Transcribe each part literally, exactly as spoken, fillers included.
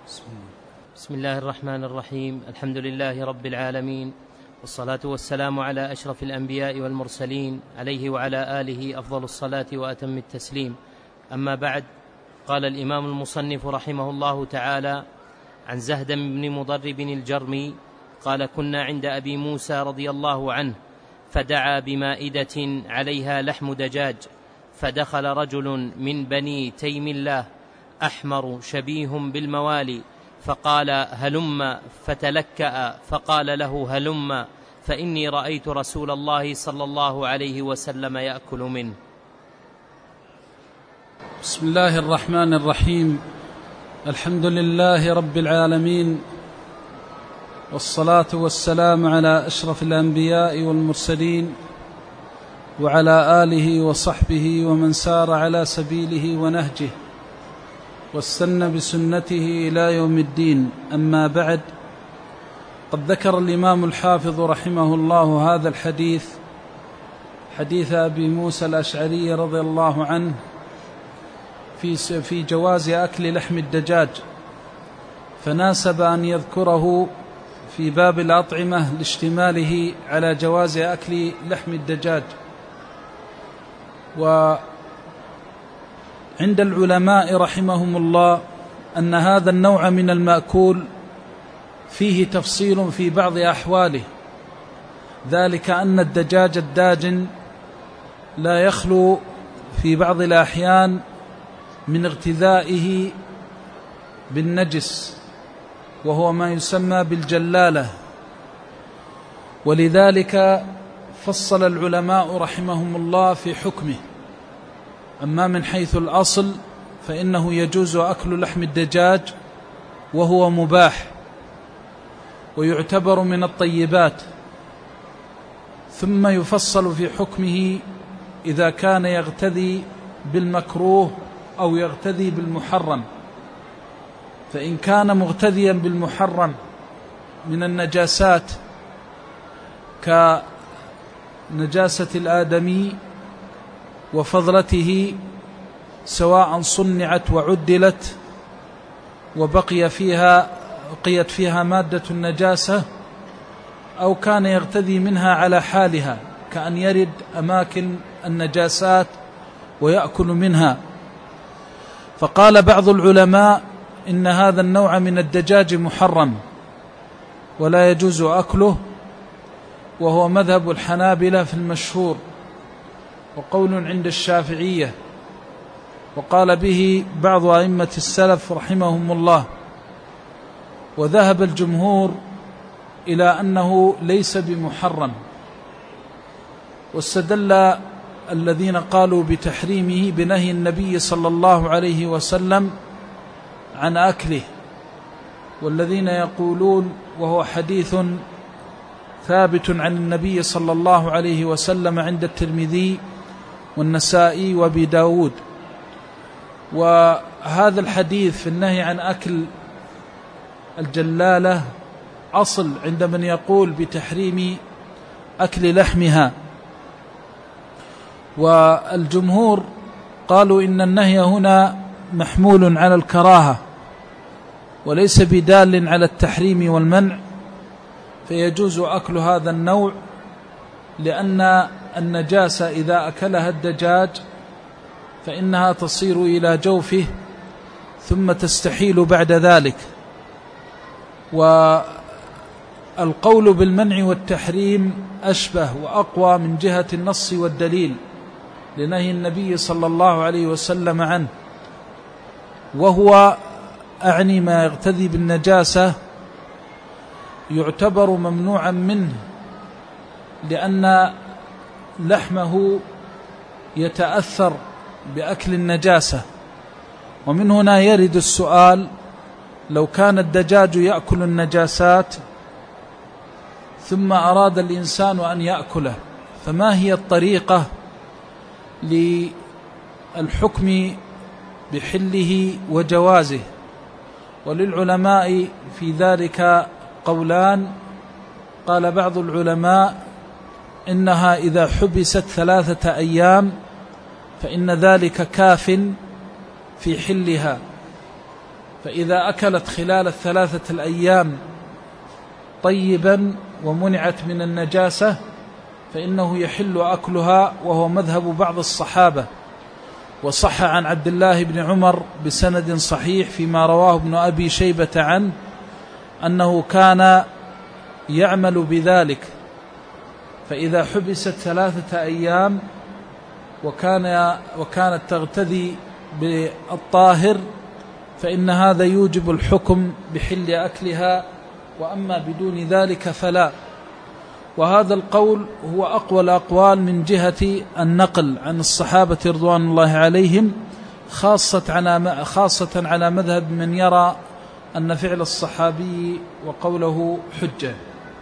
بسم الله. بسم الله الرحمن الرحيم. الحمد لله رب العالمين، والصلاة والسلام على أشرف الأنبياء والمرسلين، عليه وعلى آله أفضل الصلاة وأتم التسليم. أما بعد، قال الإمام المصنف رحمه الله تعالى عن زهدم بن مضرب الجرمي قال: كنا عند أبي موسى رضي الله عنه فدعا بمائدة عليها لحم دجاج، فدخل رجل من بني تيم الله أحمر شبيه بالموالي فقال: هلم، فتلكأ فقال له: هلم، فإني رأيت رسول الله صلى الله عليه وسلم يأكل منه. بسم الله الرحمن الرحيم. الحمد لله رب العالمين، والصلاة والسلام على أشرف الأنبياء والمرسلين، وعلى آله وصحبه ومن سار على سبيله ونهجه واستنى بسنته إلى يوم الدين. أما بعد، قد ذكر الإمام الحافظ رحمه الله هذا الحديث، حديث أبي موسى الأشعري رضي الله عنه في في جواز أكل لحم الدجاج، فناسب أن يذكره في باب الأطعمة لاشتماله على جواز أكل لحم الدجاج. وعند العلماء رحمهم الله أن هذا النوع من المأكول فيه تفصيل في بعض أحواله، ذلك أن الدجاج الداجن لا يخلو في بعض الأحيان من اغتذائه بالنجس، وهو ما يسمى بالجلالة، ولذلك فصل العلماء رحمهم الله في حكمه. أما من حيث الأصل فإنه يجوز أكل لحم الدجاج وهو مباح ويعتبر من الطيبات، ثم يفصل في حكمه إذا كان يغتذي بالمكروه أو يغتذي بالمحرم. فإن كان مغتذيا بالمحرم من النجاسات كنجاسة الآدمي وفضلته، سواء صنعت وعدلت وبقي فيها بقيت فيها مادة النجاسة، أو كان يغتذي منها على حالها كأن يرد أماكن النجاسات ويأكل منها. فقال بعض العلماء إن هذا النوع من الدجاج محرم ولا يجوز أكله، وهو مذهب الحنابلة في المشهور، وقول عند الشافعية، وقال به بعض أئمة السلف رحمهم الله. وذهب الجمهور إلى أنه ليس بمحرم، واستدل الذين قالوا بتحريمه بنهي النبي صلى الله عليه وسلم عن أكله، والذين يقولون وهو حديث ثابت عن النبي صلى الله عليه وسلم عند الترمذي والنسائي وابي داود. وهذا الحديث في النهي عن أكل الجلالة أصل عند من يقول بتحريم أكل لحمها، والجمهور قالوا إن النهي هنا محمول على الكراهة وليس بدال على التحريم والمنع، فيجوز أكل هذا النوع، لأن النجاسة إذا أكلها الدجاج فإنها تصير إلى جوفه ثم تستحيل بعد ذلك. والقول بالمنع والتحريم أشبه وأقوى من جهة النص والدليل لنهي النبي صلى الله عليه وسلم عنه، وهو أعني ما يغتذي بالنجاسة يعتبر ممنوعا منه، لأن لحمه يتأثر بأكل النجاسة. ومن هنا يرد السؤال: لو كان الدجاج يأكل النجاسات ثم أراد الإنسان أن يأكله، فما هي الطريقة للحكم بحله وجوازه؟ وللعلماء في ذلك قولان. قال بعض العلماء إنها إذا حبست ثلاثة أيام فإن ذلك كاف في حلها، فإذا أكلت خلال الثلاثة الأيام طيبا ومنعت من النجاسة فإنه يحل أكلها، وهو مذهب بعض الصحابة. وصح عن عبد الله بن عمر بسند صحيح فيما رواه ابن أبي شيبة عنه أنه كان يعمل بذلك، فإذا حبست ثلاثة أيام وكان وكانت تغتذي بالطاهر فإن هذا يوجب الحكم بحل أكلها، وأما بدون ذلك فلا. وهذا القول هو أقوى الأقوال من جهة النقل عن الصحابة رضوان الله عليهم، خاصة على خاصة على مذهب من يرى أن فعل الصحابي وقوله حجة.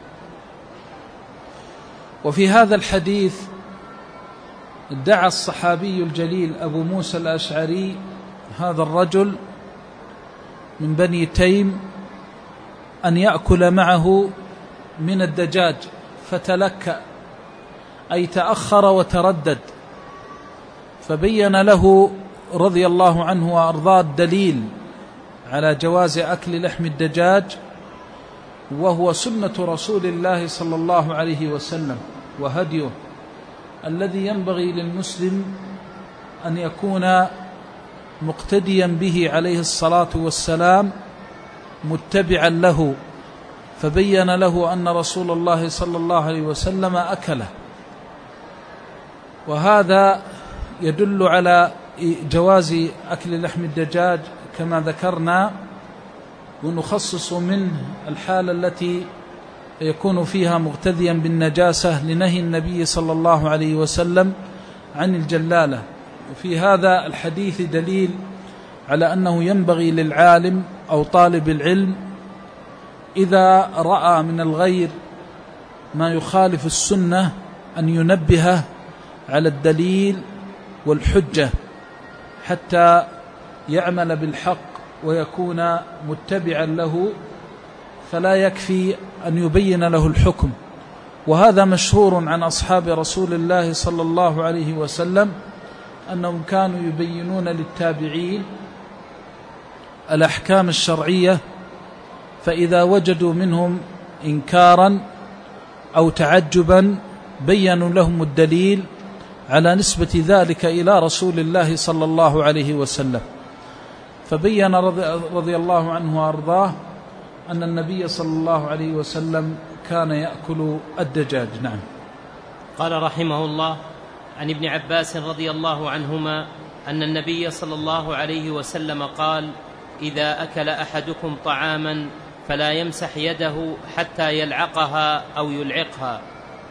وفي هذا الحديث ادعى الصحابي الجليل أبو موسى الأشعري هذا الرجل من بني تيم أن يأكل معه من الدجاج، فتلكأ أي تأخر وتردد، فبين له رضي الله عنه وأرضاه الدليل على جواز أكل لحم الدجاج، وهو سنة رسول الله صلى الله عليه وسلم وهديه الذي ينبغي للمسلم أن يكون مقتديا به عليه الصلاة والسلام متبعا له، فبين له أن رسول الله صلى الله عليه وسلم أكله. وهذا يدل على جواز أكل لحم الدجاج كما ذكرنا، ونخصص منه الحالة التي يكون فيها مغتذيا بالنجاسة لنهي النبي صلى الله عليه وسلم عن الجلالة. وفي هذا الحديث دليل على أنه ينبغي للعالم أو طالب العلم إذا رأى من الغير ما يخالف السنة أن ينبه على الدليل والحجة حتى يعمل بالحق ويكون متبعا له، فلا يكفي أن يبين له الحكم. وهذا مشهور عن أصحاب رسول الله صلى الله عليه وسلم أنهم كانوا يبينون للتابعين الأحكام الشرعية، فإذا وجدوا منهم إنكارا أو تعجبا بينوا لهم الدليل على نسبة ذلك إلى رسول الله صلى الله عليه وسلم. فبين رضي الله عنه وأرضاه أن النبي صلى الله عليه وسلم كان يأكل الدجاج. نعم. قال رحمه الله: عن ابن عباس رضي الله عنهما أن النبي صلى الله عليه وسلم قال: إذا أكل أحدكم طعاما فلا يمسح يده حتى يلعقها أو يلعقها.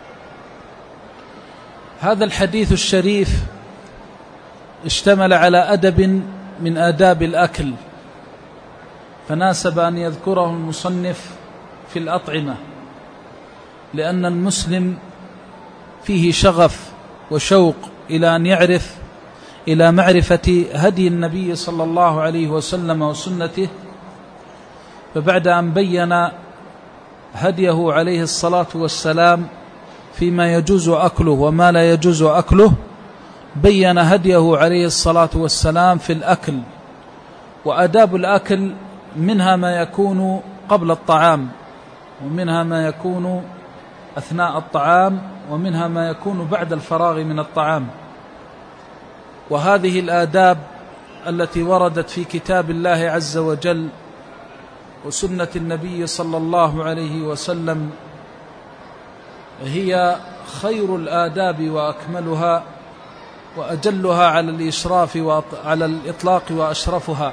هذا الحديث الشريف اشتمل على أدب من آداب الأكل، فناسب أن يذكره المصنف في الأطعمة، لأن المسلم فيه شغف وشوق إلى أن يعرف إلى معرفة هدي النبي صلى الله عليه وسلم وسنته. فبعد أن بين هديه عليه الصلاة والسلام فيما يجوز أكله وما لا يجوز أكله، بين هديه عليه الصلاة والسلام في الأكل. وآداب الأكل منها ما يكون قبل الطعام، ومنها ما يكون أثناء الطعام، ومنها ما يكون بعد الفراغ من الطعام. وهذه الآداب التي وردت في كتاب الله عز وجل وسنة النبي صلى الله عليه وسلم هي خير الآداب وأكملها وأجلها على الإشراف وعلى الإطلاق وأشرفها.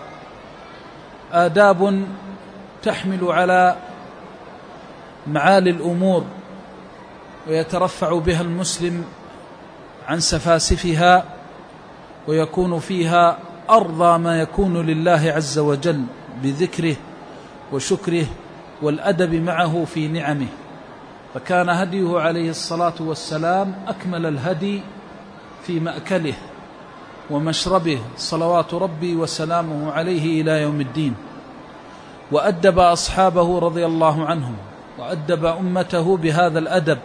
آداب تحمل على معالي الأمور ويترفع بها المسلم عن سفاسفها، ويكون فيها أرضى ما يكون لله عز وجل بذكره وشكره والأدب معه في نعمه. فكان هديه عليه الصلاة والسلام أكمل الهدي في مأكله ومشربه صلوات ربي وسلامه عليه إلى يوم الدين. وأدب أصحابه رضي الله عنهم، وأدب أمته بهذا الأدب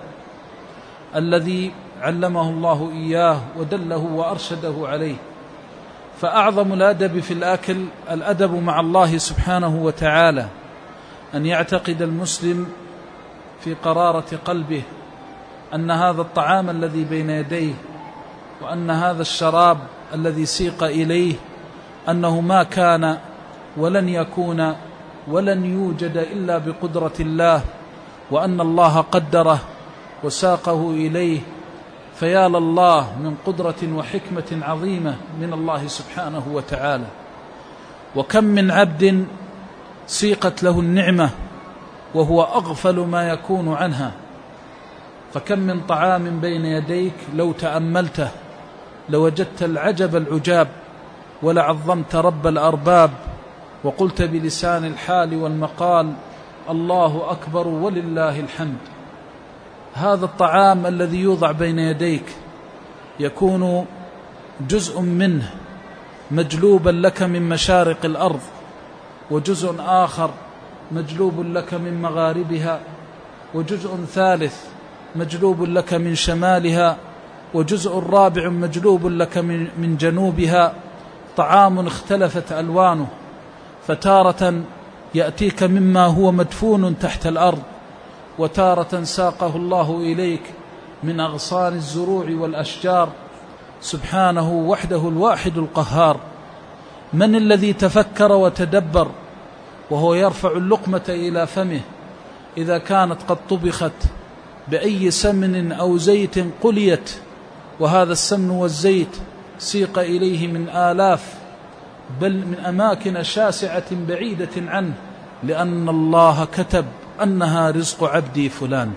الذي علمه الله إياه ودله وأرشده عليه. فأعظم الأدب في الأكل الأدب مع الله سبحانه وتعالى، أن يعتقد المسلم في قرارة قلبه أن هذا الطعام الذي بين يديه وأن هذا الشراب الذي سيق إليه أنه ما كان ولن يكون ولن يوجد إلا بقدرة الله، وأن الله قدره وساقه إليه. فيا لله من قدرة وحكمة عظيمة من الله سبحانه وتعالى. وكم من عبد سيقت له النعمة وهو أغفل ما يكون عنها، فكم من طعام بين يديك لو تأملته لوجدت العجب العجاب ولعظمت رب الأرباب، وقلت بلسان الحال والمقال الله أكبر ولله الحمد. هذا الطعام الذي يوضع بين يديك يكون جزء منه مجلوبا لك من مشارق الأرض، وجزء آخر مجلوب لك من مغاربها، وجزء ثالث مجلوب لك من شمالها، وجزء رابع مجلوب لك من, من جنوبها. طعام اختلفت ألوانه، فتارة يأتيك مما هو مدفون تحت الأرض، وتارة ساقه الله إليك من أغصان الزروع والأشجار. سبحانه وحده الواحد القهار. من الذي تفكر وتدبر وهو يرفع اللقمة إلى فمه إذا كانت قد طبخت بأي سمن أو زيت قليت، وهذا السمن والزيت سيق إليه من آلاف بل من أماكن شاسعة بعيدة عنه، لأن الله كتب أنها رزق عبدي فلان،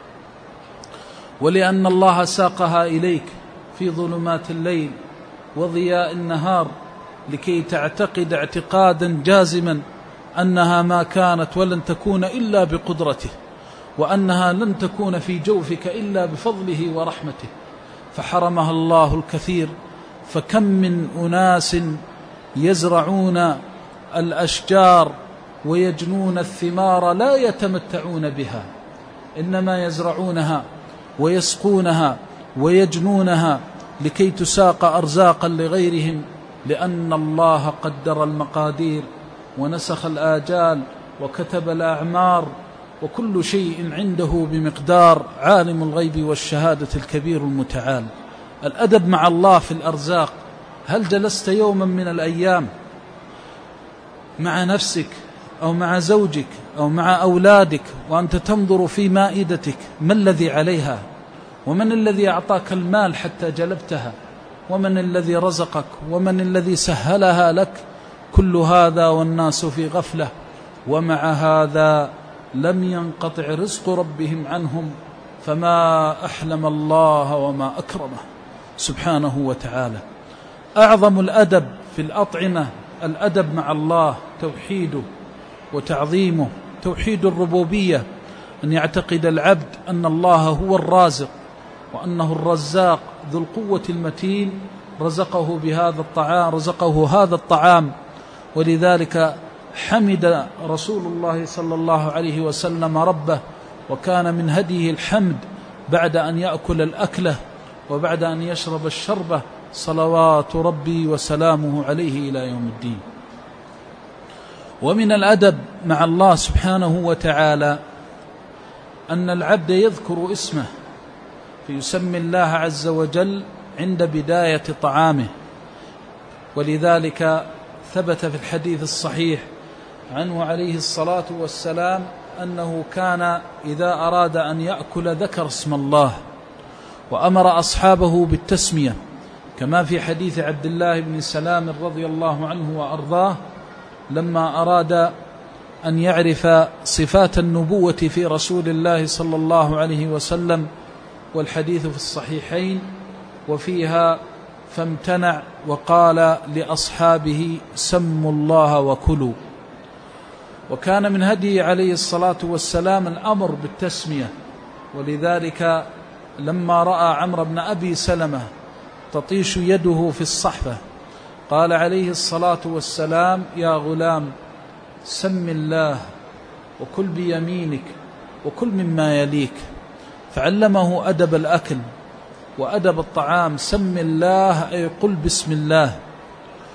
ولأن الله ساقها إليك في ظلمات الليل وضياء النهار لكي تعتقد اعتقادا جازما أنها ما كانت ولن تكون إلا بقدرته، وأنها لن تكون في جوفك إلا بفضله ورحمته، فحرمها الله الكثير. فكم من أناس يزرعون الأشجار ويجنون الثمار لا يتمتعون بها، إنما يزرعونها ويسقونها ويجنونها لكي تساق أرزاقا لغيرهم، لأن الله قدر المقادير ونسخ الآجال وكتب الأعمار، وكل شيء عنده بمقدار، عالم الغيب والشهادة الكبير المتعال. الأدب مع الله في الأرزاق. هل جلست يوما من الأيام مع نفسك أو مع زوجك أو مع أولادك وأنت تنظر في مائدتك ما الذي عليها، ومن الذي أعطاك المال حتى جلبتها، ومن الذي رزقك، ومن الذي سهلها لك؟ كل هذا والناس في غفلة، ومع هذا لم ينقطع رزق ربهم عنهم، فما أحلم الله وما أكرمه سبحانه وتعالى. أعظم الأدب في الأطعمة الأدب مع الله، توحيده وتعظيمه، توحيد الربوبية، أن يعتقد العبد أن الله هو الرازق، وأنه الرزاق ذو القوة المتين، رزقه بهذا الطعام رزقه هذا الطعام. ولذلك حمد رسول الله صلى الله عليه وسلم ربه، وكان من هديه الحمد بعد أن يأكل الأكلة وبعد أن يشرب الشربة، صلوات ربي وسلامه عليه إلى يوم الدين. ومن الأدب مع الله سبحانه وتعالى أن العبد يذكر اسمه، فيسمي الله عز وجل عند بداية طعامه. ولذلك ثبت في الحديث الصحيح عنه عليه الصلاة والسلام أنه كان إذا أراد أن يأكل ذكر اسم الله، وأمر أصحابه بالتسمية، كما في حديث عبد الله بن سلام رضي الله عنه وأرضاه لما أراد أن يعرف صفات النبوة في رسول الله صلى الله عليه وسلم، والحديث في الصحيحين وفيها، فامتنع وقال لأصحابه سموا الله وكلوا. وكان من هديه عليه الصلاة والسلام الأمر بالتسمية، ولذلك لما رأى عمرو بن أبي سلمة تطيش يده في الصحفة قال عليه الصلاة والسلام يا غلام سم الله وكل بيمينك وكل مما يليك، فعلمه أدب الأكل وأدب الطعام. سم الله أي قل بسم الله.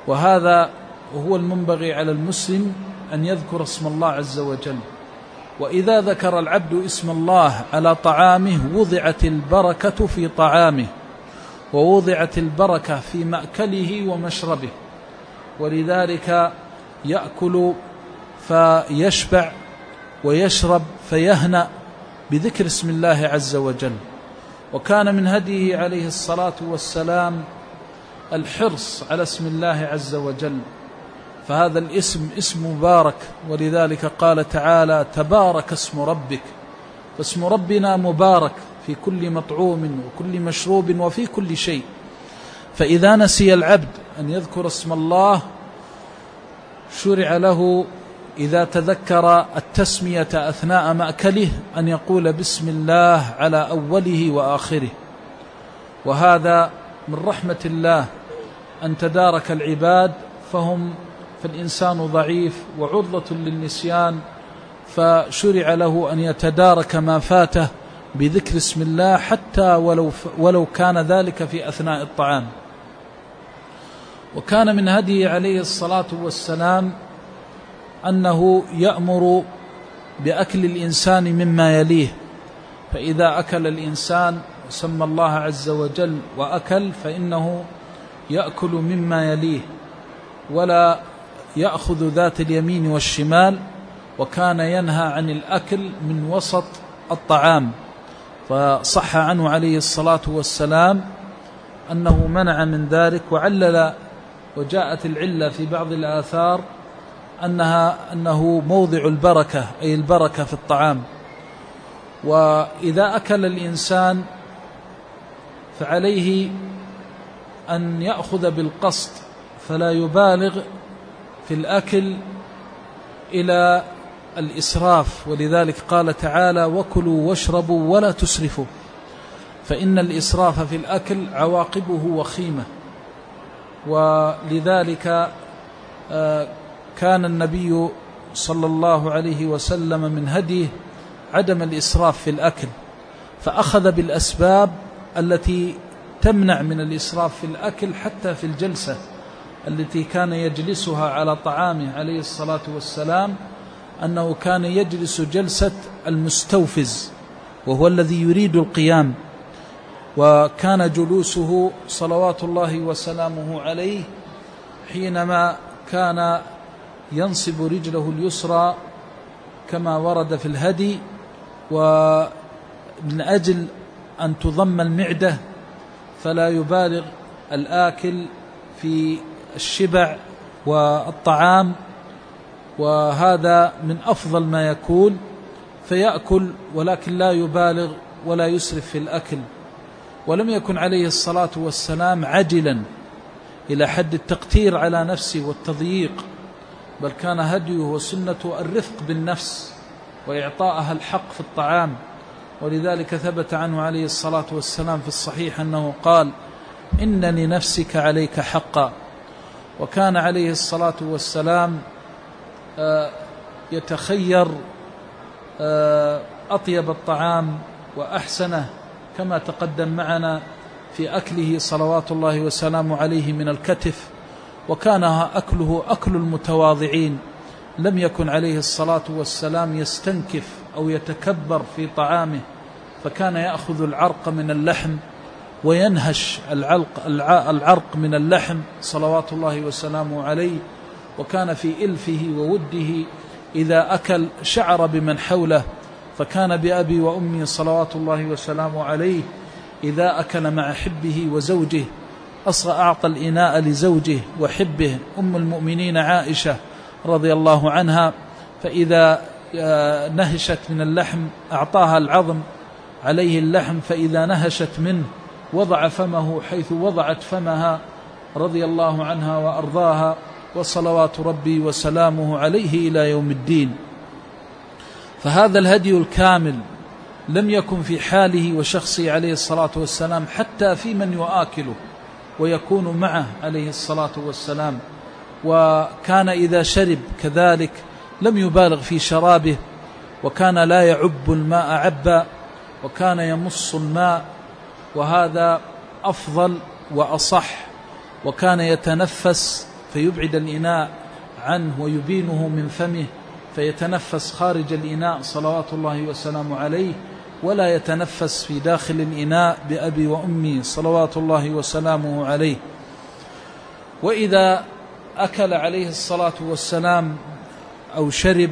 وهذا هو المنبغي على المسلم أن يذكر اسم الله عز وجل. وإذا ذكر العبد اسم الله على طعامه وضعت البركة في طعامه، ووضعت البركة في مأكله ومشربه، ولذلك يأكل فيشبع ويشرب فيهنأ بذكر اسم الله عز وجل. وكان من هديه عليه الصلاة والسلام الحرص على اسم الله عز وجل، فهذا الاسم اسم مبارك، ولذلك قال تعالى: تبارك اسم ربك. فاسم ربنا مبارك في كل مطعوم وكل مشروب وفي كل شيء. فإذا نسي العبد أن يذكر اسم الله شرع له إذا تذكر التسمية أثناء مأكله أن يقول بسم الله على أوله وآخره. وهذا من رحمة الله أن تدارك العباد، فهم فالإنسان ضعيف وعرضة للنسيان، فشرع له أن يتدارك ما فاته بذكر اسم الله حتى ولو, ولو كان ذلك في أثناء الطعام. وكان من هديه عليه الصلاة والسلام أنه يأمر بأكل الإنسان مما يليه، فإذا أكل الإنسان وسمى الله عز وجل وأكل فإنه يأكل مما يليه ولا يأخذ ذات اليمين والشمال. وكان ينهى عن الأكل من وسط الطعام، فصح عنه عليه الصلاة والسلام أنه منع من ذلك، وعلل وجاءت العلة في بعض الآثار أنها أنه موضع البركة، أي البركة في الطعام. وإذا أكل الإنسان فعليه أن يأخذ بالقسط، فلا يبالغ في الأكل إلى الإسراف، ولذلك قال تعالى: وكلوا واشربوا ولا تسرفوا، فإن الإسراف في الأكل عواقبه وخيمة. ولذلك كان النبي صلى الله عليه وسلم من هديه عدم الإسراف في الأكل، فأخذ بالأسباب التي تمنع من الإسراف في الأكل حتى في الجلسة التي كان يجلسها على طعامه عليه الصلاة والسلام، أنه كان يجلس جلسة المستوفز وهو الذي يريد القيام. وكان جلوسه صلوات الله وسلامه عليه حينما كان ينصب رجله اليسرى كما ورد في الهدي، ومن أجل أن تضم المعدة فلا يبالغ الآكل في الشبع والطعام، وهذا من أفضل ما يكون، فيأكل ولكن لا يبالغ ولا يسرف في الأكل. ولم يكن عليه الصلاة والسلام عجلا إلى حد التقتير على نفسه والتضييق، بل كان هديه وسنته الرفق بالنفس وإعطائها الحق في الطعام. ولذلك ثبت عنه عليه الصلاة والسلام في الصحيح أنه قال: إن لنفسك عليك حقا. وكان عليه الصلاة والسلام يتخير أطيب الطعام وأحسنه، كما تقدم معنا في أكله صلوات الله وسلامه عليه من الكتف، وكان أكله أكل المتواضعين. لم يكن عليه الصلاة والسلام يستنكف أو يتكبر في طعامه، فكان يأخذ العرق من اللحم وينهش العلق العرق من اللحم صلوات الله وسلامه عليه. وكان في إلفه ووده إذا أكل شعر بمن حوله، فكان بأبي وأمي صلوات الله وسلامه عليه إذا أكل مع حبه وزوجه أصغى أعطى الإناء لزوجه وحبه أم المؤمنين عائشة رضي الله عنها، فإذا نهشت من اللحم أعطاها العظم عليه اللحم، فإذا نهشت منه وضع فمه حيث وضعت فمها رضي الله عنها وأرضاها، وصلوات ربي وسلامه عليه إلى يوم الدين. فهذا الهدي الكامل لم يكن في حاله وشخصه عليه الصلاة والسلام حتى في من يؤكله ويكون معه عليه الصلاة والسلام. وكان إذا شرب كذلك لم يبالغ في شرابه، وكان لا يعب الماء عبا، وكان يمص الماء، وهذا أفضل وأصح. وكان يتنفس فيبعد الإناء عنه ويبينه من فمه فيتنفس خارج الإناء صلوات الله وسلامه عليه، ولا يتنفس في داخل الإناء بأبي وأمي صلوات الله وسلامه عليه. وإذا أكل عليه الصلاة والسلام أو شرب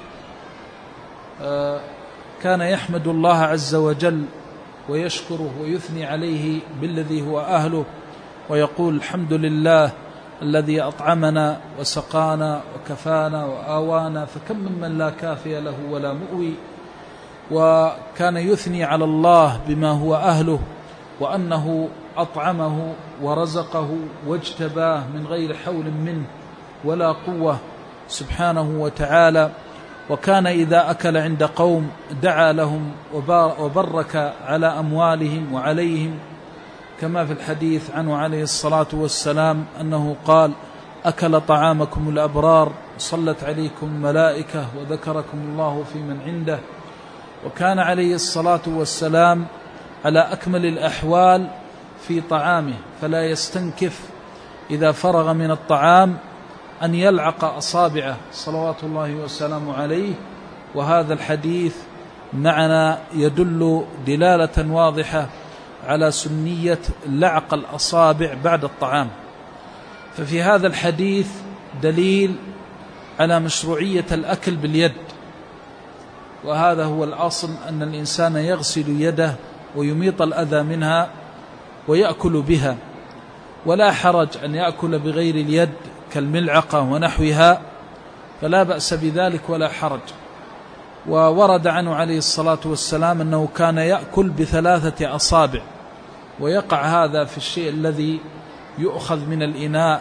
كان يحمد الله عز وجل ويشكره ويثني عليه بالذي هو أهله، ويقول الحمد لله الذي أطعمنا وسقانا وكفانا وآوانا، فكم ممن لا كافي له ولا مؤوي. وكان يثني على الله بما هو أهله، وأنه أطعمه ورزقه واجتباه من غير حول منه ولا قوة سبحانه وتعالى. وكان إذا أكل عند قوم دعا لهم وبرك على أموالهم وعليهم، كما في الحديث عنه عليه الصلاة والسلام أنه قال: أكل طعامكم الأبرار، صلت عليكم الملائكة، وذكركم الله في من عنده. وكان عليه الصلاة والسلام على أكمل الأحوال في طعامه، فلا يستنكف إذا فرغ من الطعام أن يلعق أصابعه صلوات الله وسلامه عليه. وهذا الحديث معنا يدل دلالة واضحة على سنية لعق الأصابع بعد الطعام. ففي هذا الحديث دليل على مشروعية الأكل باليد، وهذا هو الأصل، أن الإنسان يغسل يده ويميط الأذى منها ويأكل بها، ولا حرج أن يأكل بغير اليد كالملعقة ونحوها، فلا بأس بذلك ولا حرج. وورد عنه عليه الصلاة والسلام أنه كان يأكل بثلاثة أصابع، ويقع هذا في الشيء الذي يؤخذ من الإناء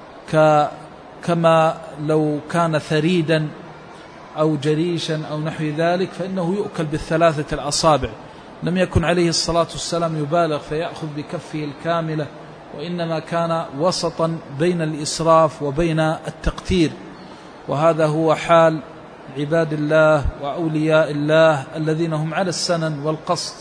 كما لو كان ثريدا أو جريشا أو نحو ذلك، فإنه يؤكل بالثلاثة الأصابع. لم يكن عليه الصلاة والسلام يبالغ فيأخذ بكفه الكاملة، وإنما كان وسطا بين الإسراف وبين التقتير. وهذا هو حال عباد الله وأولياء الله الذين هم على السنن والقصد.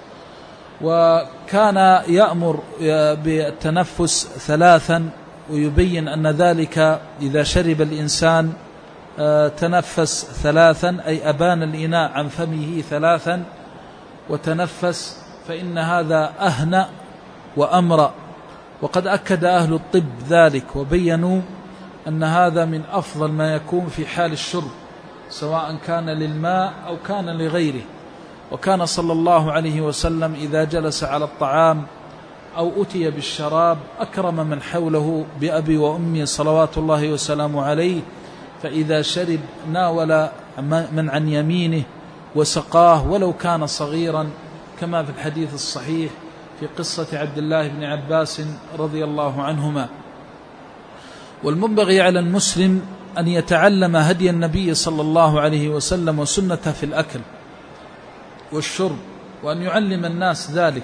وكان يأمر بالتنفس ثلاثا، ويبين أن ذلك إذا شرب الإنسان تنفس ثلاثا، أي أبان الإناء عن فمه ثلاثا وتنفس، فإن هذا أهنأ وأمرأ. وقد أكد أهل الطب ذلك وبينوا أن هذا من أفضل ما يكون في حال الشرب، سواء كان للماء أو كان لغيره. وكان صلى الله عليه وسلم إذا جلس على الطعام أو أتي بالشراب أكرم من حوله بأبي وأمي صلوات الله وسلامه عليه، فإذا شرب ناول من عن يمينه وسقاه ولو كان صغيرا، كما في الحديث الصحيح في قصة عبد الله بن عباس رضي الله عنهما. والمنبغي على المسلم أن يتعلم هدي النبي صلى الله عليه وسلم وسنته في الأكل والشرب، وأن يعلم الناس ذلك.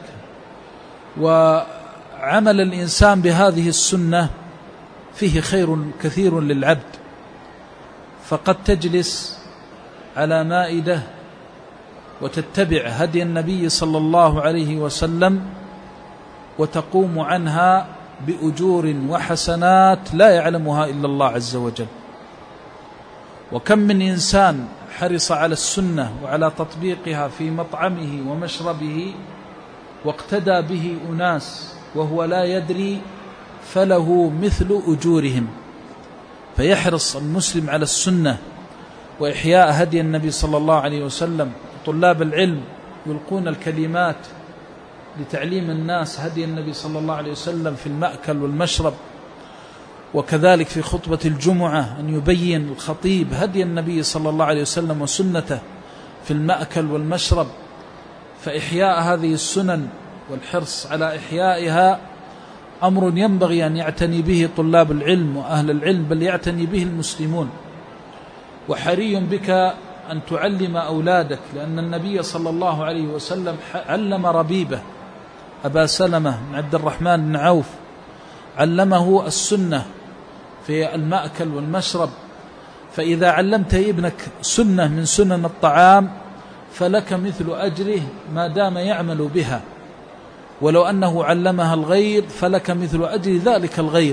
وعمل الإنسان بهذه السنة فيه خير كثير للعبد، فقد تجلس على مائدة وتتبع هدي النبي صلى الله عليه وسلم وتقوم عنها بأجور وحسنات لا يعلمها إلا الله عز وجل. وكم من إنسان حرص على السنة وعلى تطبيقها في مطعمه ومشربه واقتدى به أناس وهو لا يدري، فله مثل أجورهم. فيحرص المسلم على السنة وإحياء هدي النبي صلى الله عليه وسلم. طلاب العلم يلقون الكلمات لتعليم الناس هدي النبي صلى الله عليه وسلم في المأكل والمشرب، وكذلك في خطبة الجمعة أن يبين الخطيب هدي النبي صلى الله عليه وسلم وسنته في المأكل والمشرب. فإحياء هذه السنن والحرص على إحيائها أمر ينبغي أن يعتني به طلاب العلم وأهل العلم، بل يعتني به المسلمون. وحري بك أن تعلم أولادك، لأن النبي صلى الله عليه وسلم علم ربيبه أبا سلمة بن عبد الرحمن بن عوف، علمه السنة في المأكل والمشرب. فإذا علمت ابنك سنة من سنن الطعام فلك مثل أجره ما دام يعمل بها، ولو أنه علمها الغير فلك مثل أجر ذلك الغير.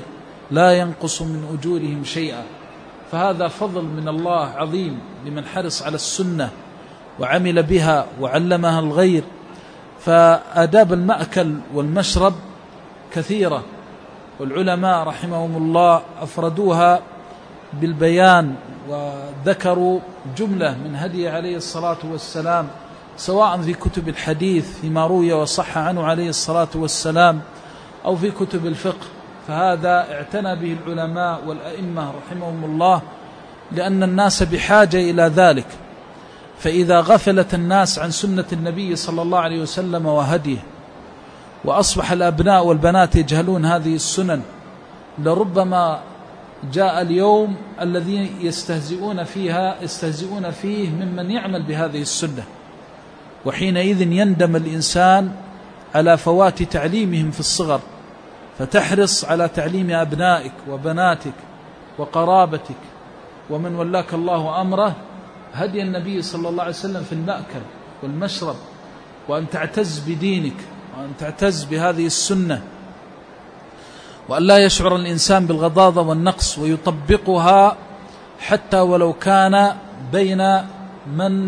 لا ينقص من أجورهم شيئا. فهذا فضل من الله عظيم لمن حرص على السنة وعمل بها وعلمها الغير. فآداب المأكل والمشرب كثيرة، والعلماء رحمهم الله أفردوها بالبيان وذكروا جملة من هدي عليه الصلاة والسلام، سواء في كتب الحديث فيما روي وصح عنه عليه الصلاة والسلام أو في كتب الفقه. فهذا اعتنى به العلماء والأئمة رحمهم الله، لأن الناس بحاجة إلى ذلك. فإذا غفلت الناس عن سنة النبي صلى الله عليه وسلم وهديه، وأصبح الأبناء والبنات يجهلون هذه السنن، لربما جاء اليوم الذي يستهزئون فيها يستهزئون فيه ممن يعمل بهذه السنة، وحينئذ يندم الإنسان على فوات تعليمهم في الصغر. فتحرص على تعليم أبنائك وبناتك وقرابتك ومن ولاك الله أمره هدي النبي صلى الله عليه وسلم في المأكل والمشرب، وأن تعتز بدينك وأن تعتز بهذه السنة، وأن لا يشعر الإنسان بالغضاضة والنقص، ويطبقها حتى ولو كان بين من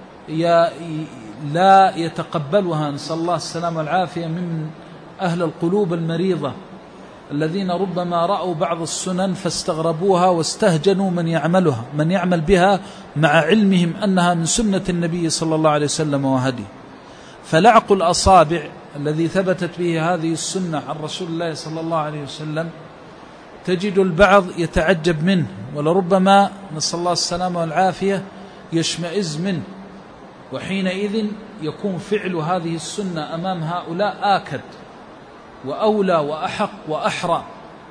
لا يتقبلها، نسأل الله السلامة والعافية، من أهل القلوب المريضة الذين ربما رأوا بعض السنن فاستغربوها واستهجنوا من يعملها من يعمل بها مع علمهم أنها من سنة النبي صلى الله عليه وسلم وهدي. فلعق الأصابع الذي ثبتت به هذه السنة عن رسول الله صلى الله عليه وسلم تجد البعض يتعجب منه، ولربما نسأل الله السلامة والعافية يشمئز منه، وحينئذ يكون فعل هذه السنة أمام هؤلاء آكد وأولى وأحق وأحرى،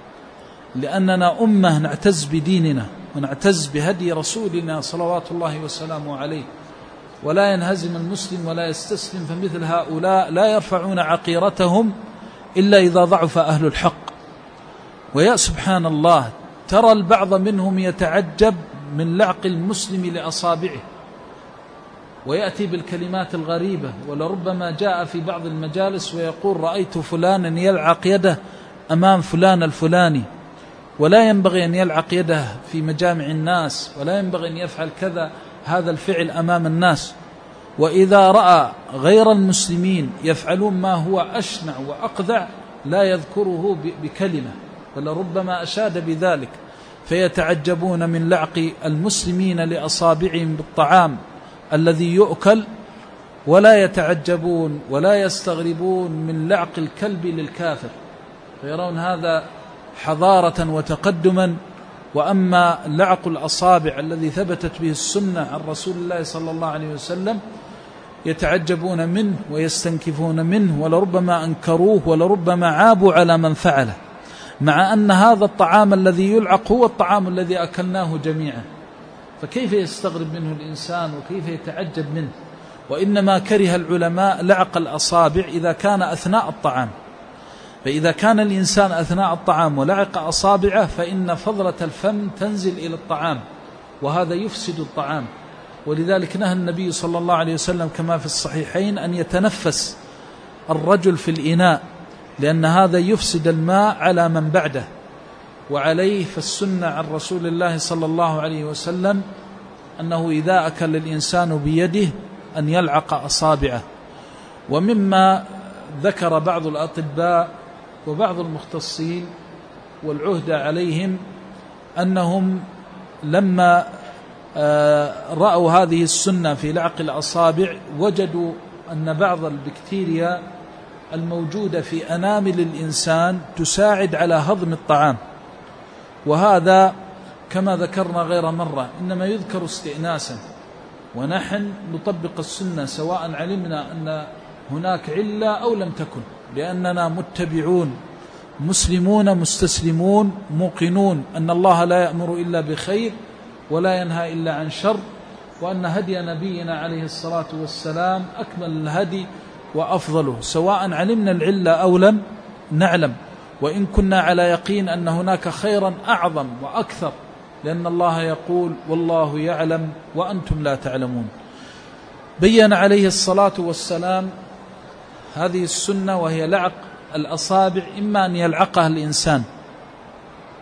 لأننا أمة نعتز بديننا ونعتز بهدي رسولنا صلوات الله وسلامه عليه، ولا ينهزم المسلم ولا يستسلم. فمثل هؤلاء لا يرفعون عقيرتهم إلا إذا ضعف أهل الحق. ويا سبحان الله، ترى البعض منهم يتعجب من لعق المسلم لأصابعه، ويأتي بالكلمات الغريبة، ولربما جاء في بعض المجالس ويقول رأيت فلانا يلعق يده أمام فلان الفلاني، ولا ينبغي أن يلعق يده في مجامع الناس، ولا ينبغي أن يفعل كذا هذا الفعل أمام الناس. وإذا رأى غير المسلمين يفعلون ما هو أشنع وأقذع لا يذكره بكلمة، ولربما أشاد بذلك، فيتعجبون من لعق المسلمين لأصابعهم بالطعام الذي يؤكل، ولا يتعجبون ولا يستغربون من لعق الكلب للكافر، فيرون هذا حضارة وتقدما. وأما لعق الأصابع الذي ثبتت به السنة عن رسول الله صلى الله عليه وسلم يتعجبون منه ويستنكفون منه، ولربما أنكروه ولربما عابوا على من فعله، مع أن هذا الطعام الذي يلعق هو الطعام الذي أكلناه جميعا. فكيف يستغرب منه الإنسان وكيف يتعجب منه؟ وإنما كره العلماء لعق الأصابع إذا كان أثناء الطعام. فإذا كان الإنسان أثناء الطعام ولعق أصابعه فإن فضلة الفم تنزل إلى الطعام، وهذا يفسد الطعام. ولذلك نهى النبي صلى الله عليه وسلم كما في الصحيحين أن يتنفس الرجل في الإناء، لأن هذا يفسد الماء على من بعده. وعليه فالسنة عن رسول الله صلى الله عليه وسلم أنه إذا أكل الإنسان بيده أن يلعق أصابعه. ومما ذكر بعض الأطباء وبعض المختصين والعهد عليهم أنهم لما رأوا هذه السنة في لعق الأصابع وجدوا أن بعض البكتيريا الموجودة في أنامل الإنسان تساعد على هضم الطعام، وهذا كما ذكرنا غير مرة إنما يذكر استئناسا، ونحن نطبق السنة سواء علمنا أن هناك علة أو لم تكن، لأننا متبعون مسلمون مستسلمون موقنون أن الله لا يأمر إلا بخير ولا ينهى إلا عن شر، وأن هدي نبينا عليه الصلاة والسلام أكمل الهدي وأفضله، سواء علمنا العلة أو لم نعلم، وإن كنا على يقين أن هناك خيرا أعظم وأكثر، لأن الله يقول والله يعلم وأنتم لا تعلمون. بيّن عليه الصلاة والسلام هذه السنة وهي لعق الأصابع، إما أن يلعقها الإنسان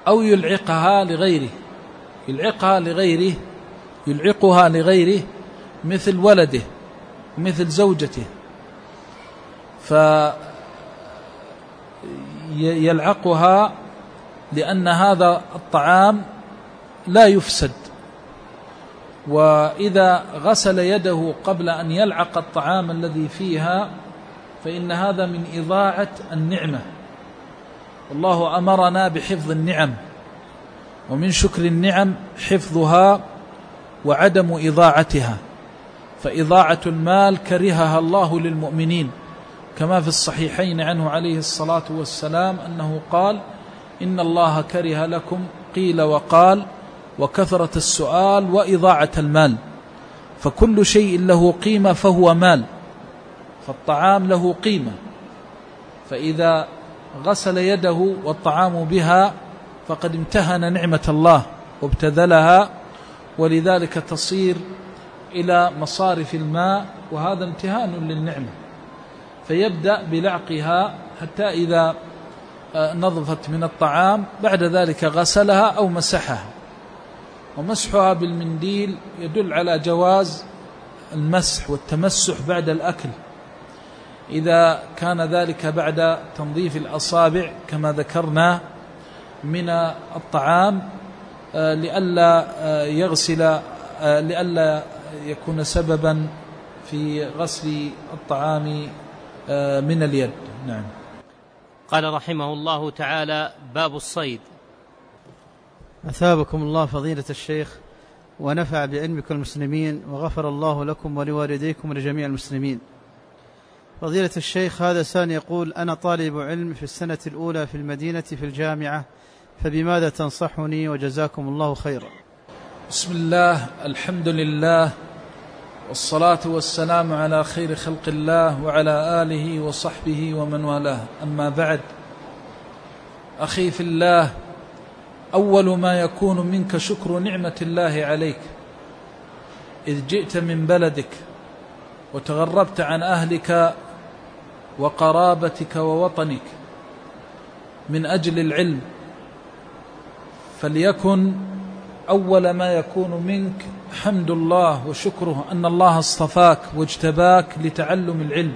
أو يلعقها لغيره، يلعقها لغيره يلعقها لغيره مثل ولده مثل زوجته، فيلعقها لأن هذا الطعام لا يفسد، وإذا غسل يده قبل أن يلعق الطعام الذي فيها فإن هذا من إضاعة النعمة، والله أمرنا بحفظ النعم، ومن شكر النعم حفظها وعدم إضاعتها، فإضاعة المال كرهها الله للمؤمنين، كما في الصحيحين عنه عليه الصلاة والسلام أنه قال: إن الله كره لكم قيل وقال وكثرة السؤال وإضاعة المال، فكل شيء له قيمة فهو مال، فالطعام له قيمة، فإذا غسل يده والطعام بها فقد امتهن نعمة الله وابتذلها، ولذلك تصير إلى مصارف الماء، وهذا امتهان للنعمة، فيبدأ بلعقها حتى إذا نظفت من الطعام بعد ذلك غسلها أو مسحها، ومسحها بالمنديل يدل على جواز المسح والتمسح بعد الأكل، إذا كان ذلك بعد تنظيف الأصابع كما ذكرنا من الطعام، لئلا يغسل لئلا يكون سببا في غسل الطعام من اليد. نعم. قال رحمه الله تعالى: باب الصيد. أثابكم الله فضيلة الشيخ ونفع بعلمكم المسلمين، وغفر الله لكم ولوالديكم ولجميع المسلمين. فضيلة الشيخ، هذا سان يقول: أنا طالب علم في السنة الأولى في المدينة في الجامعة، فبماذا تنصحني وجزاكم الله خيرا؟ بسم الله، الحمد لله، والصلاة والسلام على خير خلق الله وعلى آله وصحبه ومن والاه، أما بعد. أخي في الله، أول ما يكون منك شكر نعمة الله عليك إذ جئت من بلدك وتغربت عن أهلك وقرابتك ووطنك من أجل العلم، فليكن أول ما يكون منك حمد الله وشكره أن الله اصطفاك واجتباك لتعلم العلم،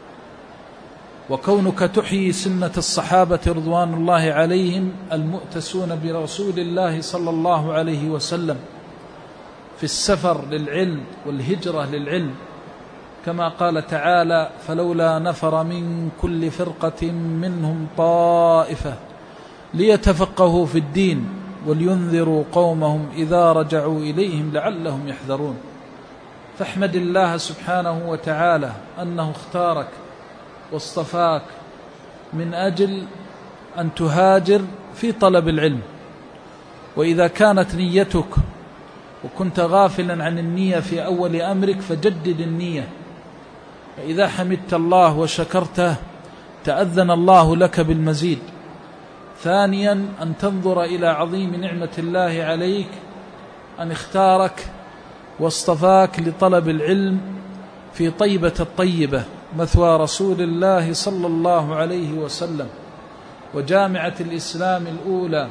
وكونك تحيي سنة الصحابة رضوان الله عليهم المؤتسون برسول الله صلى الله عليه وسلم في السفر للعلم والهجرة للعلم، كما قال تعالى: فلولا نفر من كل فرقة منهم طائفة ليتفقهوا في الدين ولينذروا قومهم إذا رجعوا إليهم لعلهم يحذرون. فاحمد الله سبحانه وتعالى أنه اختارك واصطفاك من أجل أن تهاجر في طلب العلم، وإذا كانت نيتك وكنت غافلا عن النية في أول أمرك فجدد النية، فإذا حمدت الله وشكرته تأذن الله لك بالمزيد. ثانيا، أن تنظر إلى عظيم نعمة الله عليك أن اختارك واصطفاك لطلب العلم في طيبة الطيبة مثوى رسول الله صلى الله عليه وسلم وجامعة الإسلام الأولى،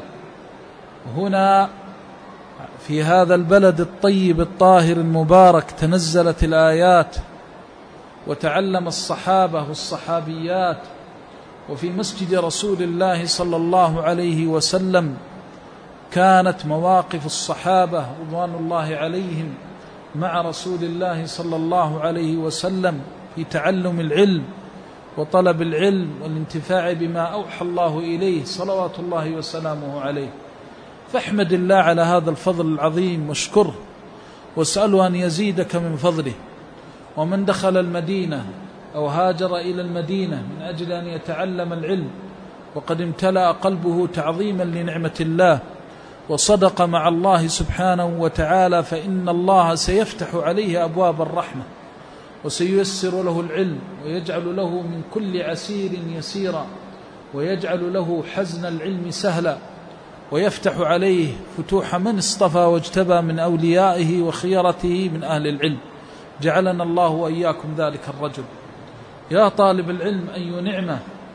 هنا في هذا البلد الطيب الطاهر المبارك تنزلت الآيات وتعلم الصحابة والصحابيات، وفي مسجد رسول الله صلى الله عليه وسلم كانت مواقف الصحابة رضوان الله عليهم مع رسول الله صلى الله عليه وسلم في تعلم العلم وطلب العلم والانتفاع بما أوحى الله إليه صلوات الله وسلامه عليه. فاحمد الله على هذا الفضل العظيم واشكره واسأله أن يزيدك من فضله. ومن دخل المدينة أو هاجر إلى المدينة من أجل أن يتعلم العلم وقد امتلأ قلبه تعظيما لنعمة الله وصدق مع الله سبحانه وتعالى، فإن الله سيفتح عليه أبواب الرحمة وسييسر له العلم ويجعل له من كل عسير يسيرا ويجعل له حزن العلم سهلا ويفتح عليه فتوح من اصطفى واجتبى من أوليائه وخيرته من أهل العلم. جعلنا الله وإياكم ذلك الرجل. يا طالب العلم، أي نعمة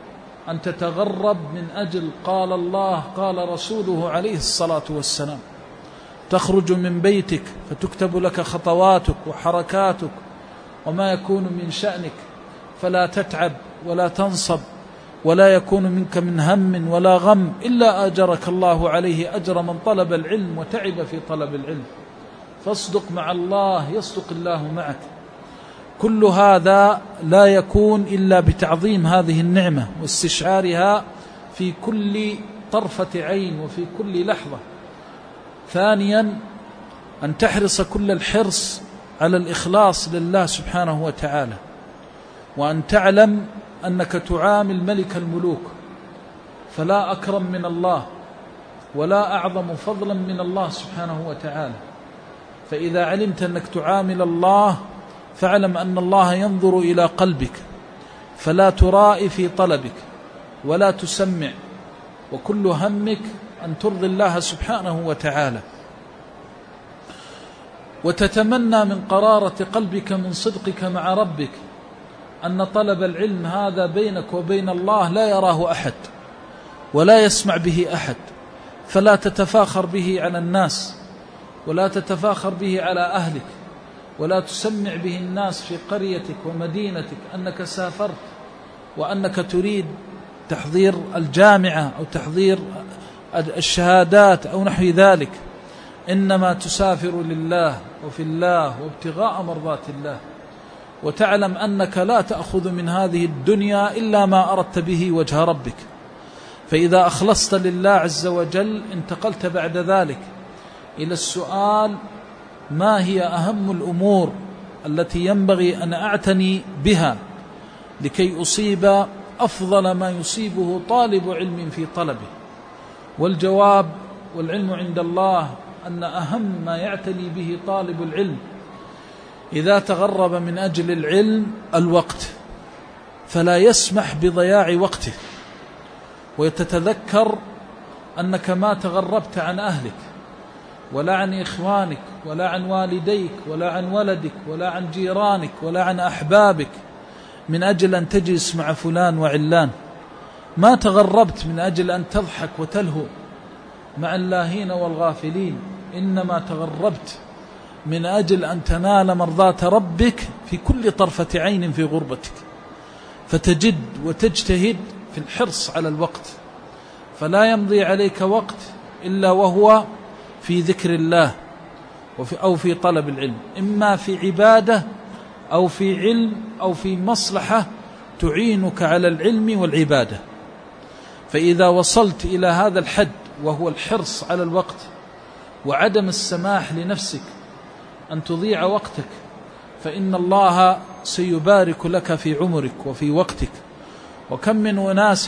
أن تتغرب من أجل قال الله قال رسوله عليه الصلاة والسلام. تخرج من بيتك فتكتب لك خطواتك وحركاتك وما يكون من شأنك، فلا تتعب ولا تنصب ولا يكون منك من هم ولا غم إلا آجرك الله عليه أجر من طلب العلم وتعب في طلب العلم. فاصدق مع الله يصدق الله معك. كل هذا لا يكون إلا بتعظيم هذه النعمة واستشعارها في كل طرفة عين وفي كل لحظة. ثانيا أن تحرص كل الحرص على الإخلاص لله سبحانه وتعالى، وأن تعلم أنك تعامل ملك الملوك، فلا أكرم من الله ولا أعظم فضلا من الله سبحانه وتعالى. فإذا علمت أنك تعامل الله فاعلم أن الله ينظر إلى قلبك، فلا ترائي في طلبك ولا تسمع، وكل همك أن ترضي الله سبحانه وتعالى، وتتمنى من قرارة قلبك من صدقك مع ربك أن طلب العلم هذا بينك وبين الله لا يراه أحد ولا يسمع به أحد، فلا تتفاخر به على الناس ولا تتفاخر به على أهلك ولا تسمع به الناس في قريتك ومدينتك أنك سافرت وأنك تريد تحضير الجامعة أو تحضير الشهادات أو نحو ذلك. إنما تسافر لله وفي الله وابتغاء مرضات الله، وتعلم أنك لا تأخذ من هذه الدنيا إلا ما أردت به وجه ربك. فإذا أخلصت لله عز وجل انتقلت بعد ذلك إلى السؤال: ما هي أهم الأمور التي ينبغي أن أعتني بها لكي أصيب أفضل ما يصيبه طالب علم في طلبه؟ والجواب والعلم عند الله أن أهم ما يعتني به طالب العلم إذا تغرب من أجل العلم الوقت، فلا يسمح بضياع وقته، ويتتذكر أنك ما تغربت عن أهلك ولا عن إخوانك ولا عن والديك ولا عن ولدك ولا عن جيرانك ولا عن أحبابك من أجل أن تجلس مع فلان وعلان. ما تغربت من أجل أن تضحك وتلهو مع اللاهين والغافلين، إنما تغربت من أجل أن تنال مرضات ربك في كل طرفة عين في غربتك، فتجد وتجتهد في الحرص على الوقت، فلا يمضي عليك وقت إلا وهو في ذكر الله أو في طلب العلم، إما في عبادة أو في علم أو في مصلحة تعينك على العلم والعبادة. فإذا وصلت إلى هذا الحد وهو الحرص على الوقت وعدم السماح لنفسك أن تضيع وقتك، فإن الله سيبارك لك في عمرك وفي وقتك. وكم من أناس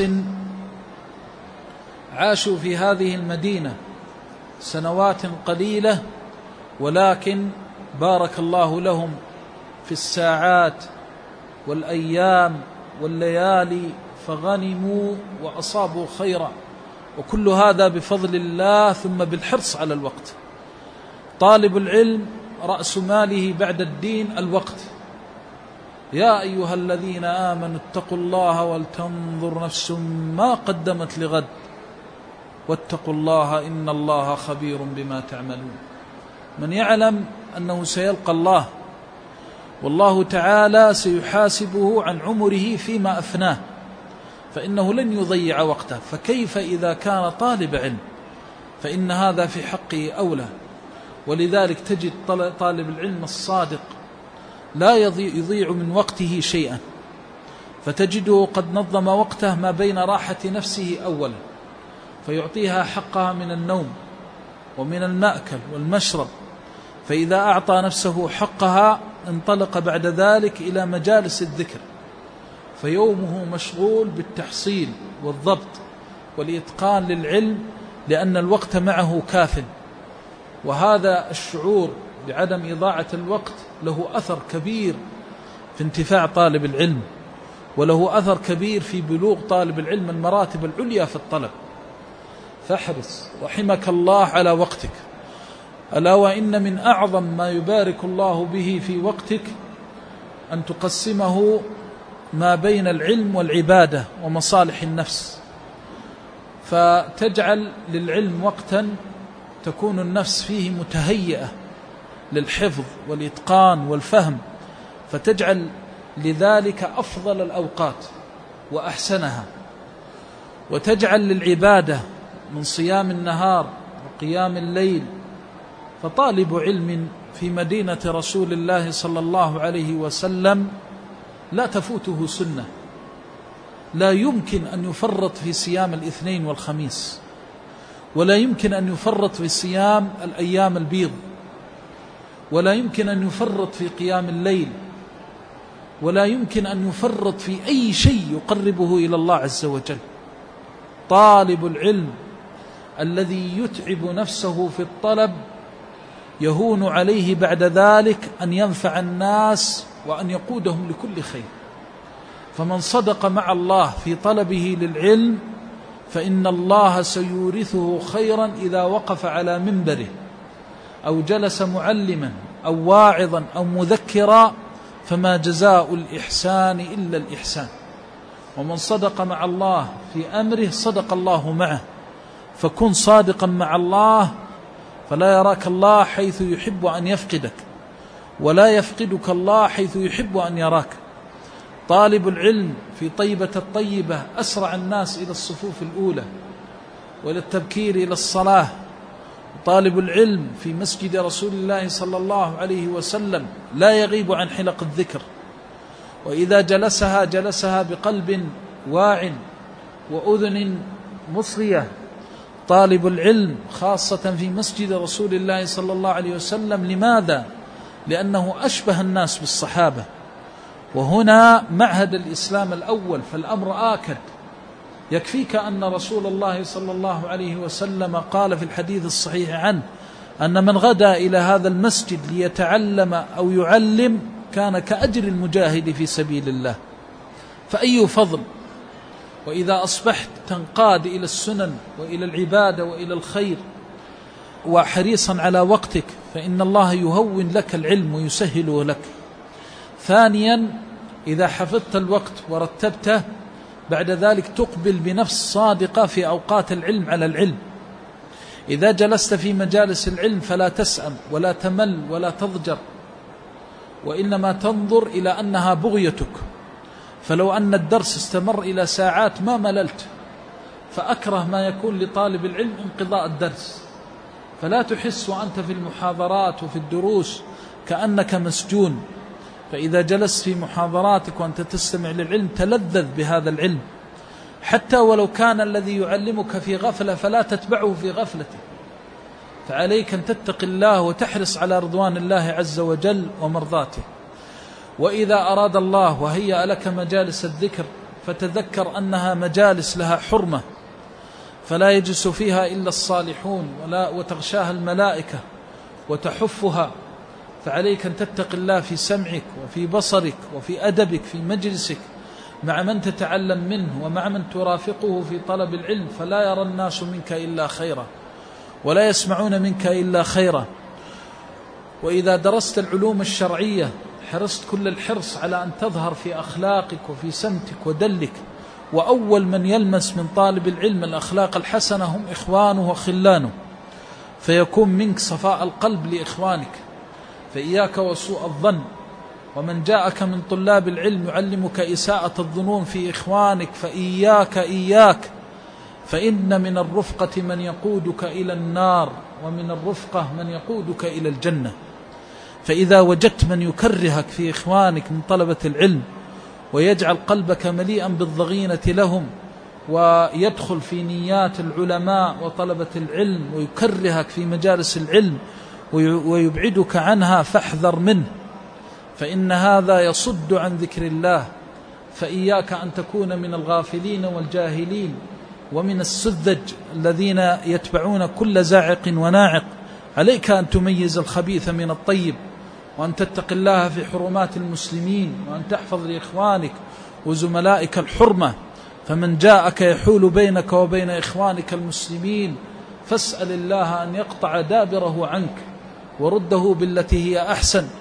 عاشوا في هذه المدينة سنوات قليلة ولكن بارك الله لهم في الساعات والأيام والليالي فغنموا وأصابوا خيرا، وكل هذا بفضل الله ثم بالحرص على الوقت. طالب العلم رأس ماله بعد الدين الوقت. يا أيها الذين آمنوا اتقوا الله ولتنظر نفس ما قدمت لغد واتقوا الله إن الله خبير بما تعملون. من يعلم أنه سيلقى الله والله تعالى سيحاسبه عن عمره فيما أفناه، فإنه لن يضيع وقته، فكيف إذا كان طالب علم؟ فإن هذا في حقه أولى. ولذلك تجد طالب العلم الصادق لا يضيع من وقته شيئا، فتجده قد نظم وقته ما بين راحة نفسه أولا فيعطيها حقها من النوم ومن المأكل والمشرب، فإذا أعطى نفسه حقها انطلق بعد ذلك إلى مجالس الذكر، فيومه مشغول بالتحصيل والضبط والإتقان للعلم لأن الوقت معه كاف. وهذا الشعور بعدم إضاعة الوقت له أثر كبير في انتفاع طالب العلم، وله أثر كبير في بلوغ طالب العلم المراتب العليا في الطلب. فاحرص رحمك الله على وقتك، ألا وإن من أعظم ما يبارك الله به في وقتك أن تقسمه ما بين العلم والعبادة ومصالح النفس، فتجعل للعلم وقتا تكون النفس فيه متهيئة للحفظ والإتقان والفهم، فتجعل لذلك أفضل الأوقات وأحسنها، وتجعل للعبادة من صيام النهار وقيام الليل. فطالب علم في مدينة رسول الله صلى الله عليه وسلم لا تفوته سنة، لا يمكن أن يفرط في صيام الاثنين والخميس، ولا يمكن أن يفرط في صيام الأيام البيض، ولا يمكن أن يفرط في قيام الليل، ولا يمكن أن يفرط في أي شيء يقربه إلى الله عز وجل. طالب العلم الذي يتعب نفسه في الطلب يهون عليه بعد ذلك أن ينفع الناس وأن يقودهم لكل خير. فمن صدق مع الله في طلبه للعلم فإن الله سيورثه خيرا إذا وقف على منبره أو جلس معلما أو واعظا أو مذكرا، فما جزاء الإحسان إلا الإحسان. ومن صدق مع الله في أمره صدق الله معه، فكن صادقا مع الله فلا يراك الله حيث يحب أن يفقدك، ولا يفقدك الله حيث يحب أن يراك. طالب العلم في طيبة الطيبة أسرع الناس إلى الصفوف الأولى وإلى التبكير إلى الصلاة. طالب العلم في مسجد رسول الله صلى الله عليه وسلم لا يغيب عن حلق الذكر، وإذا جلسها جلسها بقلب واع وأذن مصغية. طالب العلم خاصة في مسجد رسول الله صلى الله عليه وسلم، لماذا؟ لأنه أشبه الناس بالصحابة، وهنا معهد الإسلام الأول، فالأمر آكد. يكفيك أن رسول الله صلى الله عليه وسلم قال في الحديث الصحيح عنه أن من غدا إلى هذا المسجد ليتعلم أو يعلم كان كأجر المجاهد في سبيل الله. فأي فضل! وإذا أصبحت تنقاد إلى السنن وإلى العبادة وإلى الخير وحريصا على وقتك، فإن الله يهون لك العلم ويسهله لك. ثانيا، إذا حفظت الوقت ورتبته بعد ذلك تقبل بنفس صادقة في أوقات العلم على العلم. إذا جلست في مجالس العلم فلا تسأم ولا تمل ولا تضجر، وإنما تنظر إلى أنها بغيتك. فلو أن الدرس استمر إلى ساعات ما مللت، فأكره ما يكون لطالب العلم انقضاء الدرس، فلا تحس وأنت في المحاضرات وفي الدروس كأنك مسجون. فإذا جلست في محاضراتك وأنت تستمع للعلم تلذذ بهذا العلم، حتى ولو كان الذي يعلمك في غفلة فلا تتبعه في غفلته. فعليك أن تتقي الله وتحرص على رضوان الله عز وجل ومرضاته. وإذا أراد الله وهيأ لك مجالس الذكر فتذكر أنها مجالس لها حرمة، فلا يجلس فيها إلا الصالحون ولا وتغشاها الملائكة وتحفها. فعليك أن تتقي الله في سمعك وفي بصرك وفي أدبك في مجلسك مع من تتعلم منه ومع من ترافقه في طلب العلم، فلا يرى الناس منك إلا خيرا ولا يسمعون منك إلا خيرا. وإذا درست العلوم الشرعية حرصت كل الحرص على أن تظهر في أخلاقك وفي سمتك ودلك، وأول من يلمس من طالب العلم الأخلاق الحسنة هم إخوانه وخلانه، فيكون منك صفاء القلب لإخوانك. فإياك وسوء الظن، ومن جاءك من طلاب العلم يعلمك إساءة الظنون في إخوانك فإياك إياك، فإن من الرفقة من يقودك إلى النار، ومن الرفقة من يقودك إلى الجنة. فإذا وجدت من يكرهك في إخوانك من طلبة العلم ويجعل قلبك مليئا بالضغينة لهم، ويدخل في نيات العلماء وطلبة العلم ويكرهك في مجالس العلم ويبعدك عنها، فاحذر منه، فإن هذا يصد عن ذكر الله. فإياك أن تكون من الغافلين والجاهلين ومن السذج الذين يتبعون كل زاعق وناعق. عليك أن تميز الخبيث من الطيب، وأن تتق الله في حرمات المسلمين، وأن تحفظ لإخوانك وزملائك الحرمة. فمن جاءك يحول بينك وبين إخوانك المسلمين فاسأل الله أن يقطع دابره عنك ورده بالتي هي أحسن،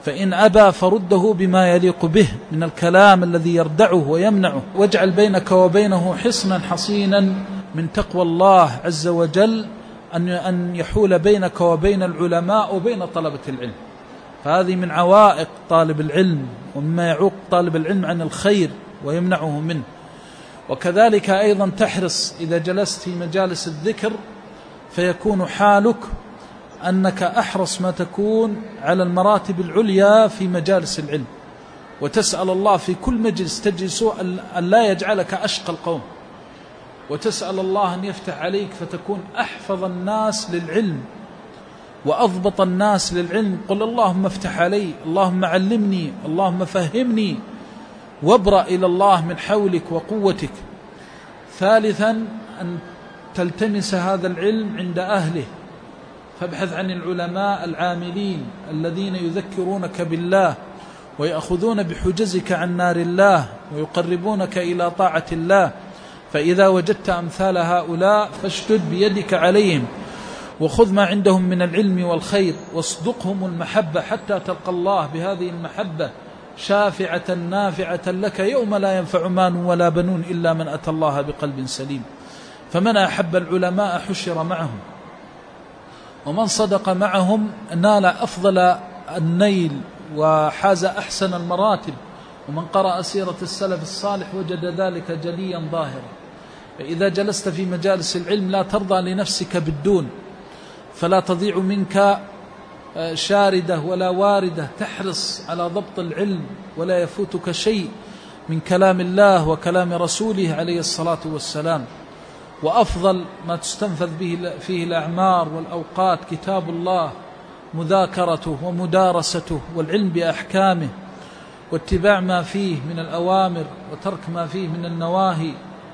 فإن أبى فرده بما يليق به من الكلام الذي يردعه ويمنعه، واجعل بينك وبينه حصنا حصينا من تقوى الله عز وجل أن يحول بينك وبين العلماء وبين طلبة العلم. فهذه من عوائق طالب العلم ومما يعوق طالب العلم عن الخير ويمنعه منه. وكذلك أيضا تحرص إذا جلست في مجالس الذكر فيكون حالك أنك أحرص ما تكون على المراتب العليا في مجالس العلم، وتسأل الله في كل مجلس تجلس أن لا يجعلك أشقى القوم، وتسأل الله أن يفتح عليك فتكون أحفظ الناس للعلم وأضبط الناس للعلم. قل اللهم افتح علي، اللهم علمني، اللهم فهمني، وابرأ إلى الله من حولك وقوتك. ثالثا أن تلتمس هذا العلم عند أهله، فابحث عن العلماء العاملين الذين يذكرونك بالله ويأخذون بحجزك عن نار الله ويقربونك إلى طاعة الله. فإذا وجدت أمثال هؤلاء فاشدد بيدك عليهم وخذ ما عندهم من العلم والخير، واصدقهم المحبة حتى تلقى الله بهذه المحبة شافعة نافعة لك يوم لا ينفع مال ولا بنون إلا من أتى الله بقلب سليم. فمن أحب العلماء حشر معهم، ومن صدق معهم نال أفضل النيل وحاز أحسن المراتب. ومن قرأ سيرة السلف الصالح وجد ذلك جليا ظاهرا. فإذا جلست في مجالس العلم لا ترضى لنفسك بالدون، فلا تضيع منك شاردة ولا واردة، تحرص على ضبط العلم ولا يفوتك شيء من كلام الله وكلام رسوله عليه الصلاة والسلام. وأفضل ما تستنفذ به فيه الأعمار والأوقات كتاب الله، مذاكرته ومدارسته والعلم بأحكامه، واتباع ما فيه من الأوامر وترك ما فيه من النواهي،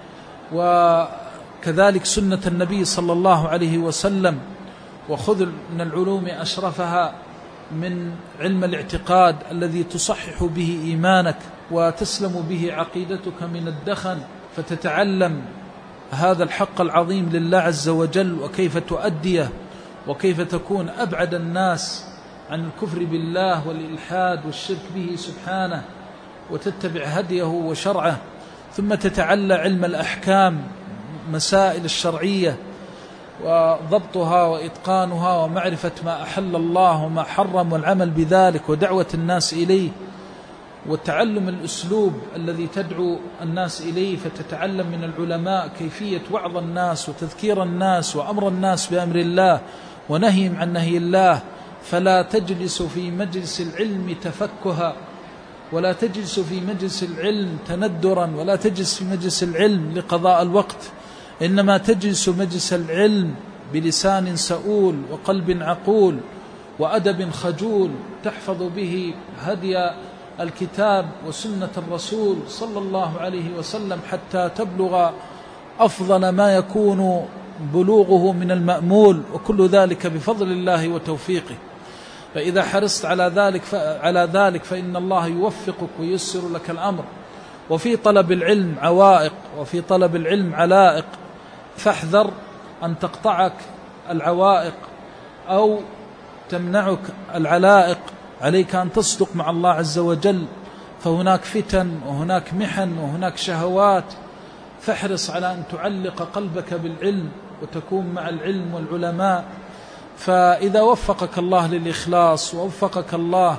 وكذلك سنة النبي صلى الله عليه وسلم. وخذ من العلوم أشرفها من علم الاعتقاد الذي تصحح به إيمانك وتسلم به عقيدتك من الدخن، فتتعلم هذا الحق العظيم لله عز وجل وكيف تؤديه، وكيف تكون أبعد الناس عن الكفر بالله والإلحاد والشرك به سبحانه، وتتبع هديه وشرعه. ثم تتعلى علم الأحكام، مسائل الشرعية وضبطها وإتقانها ومعرفة ما أحل الله وما حرم والعمل بذلك ودعوة الناس إليه، وتعلم الأسلوب الذي تدعو الناس إليه. فتتعلم من العلماء كيفية وعظ الناس وتذكير الناس وأمر الناس بأمر الله ونهيهم عن نهي الله. فلا تجلس في مجلس العلم تفكها، ولا تجلس في مجلس العلم تندرا، ولا تجلس في مجلس العلم لقضاء الوقت، إنما تجلس مجلس العلم بلسان سؤول وقلب عقول وأدب خجول، تحفظ به هدي الكتاب وسنة الرسول صلى الله عليه وسلم حتى تبلغ أفضل ما يكون بلوغه من المأمول، وكل ذلك بفضل الله وتوفيقه. فإذا حرصت على ذلك على ذلك فإن الله يوفقك وييسر لك الأمر. وفي طلب العلم عوائق وفي طلب العلم علائق، فاحذر أن تقطعك العوائق أو تمنعك العلائق. عليك أن تصدق مع الله عز وجل، فهناك فتن وهناك محن وهناك شهوات، فاحرص على أن تعلق قلبك بالعلم وتكون مع العلم والعلماء. فإذا وفقك الله للإخلاص ووفقك الله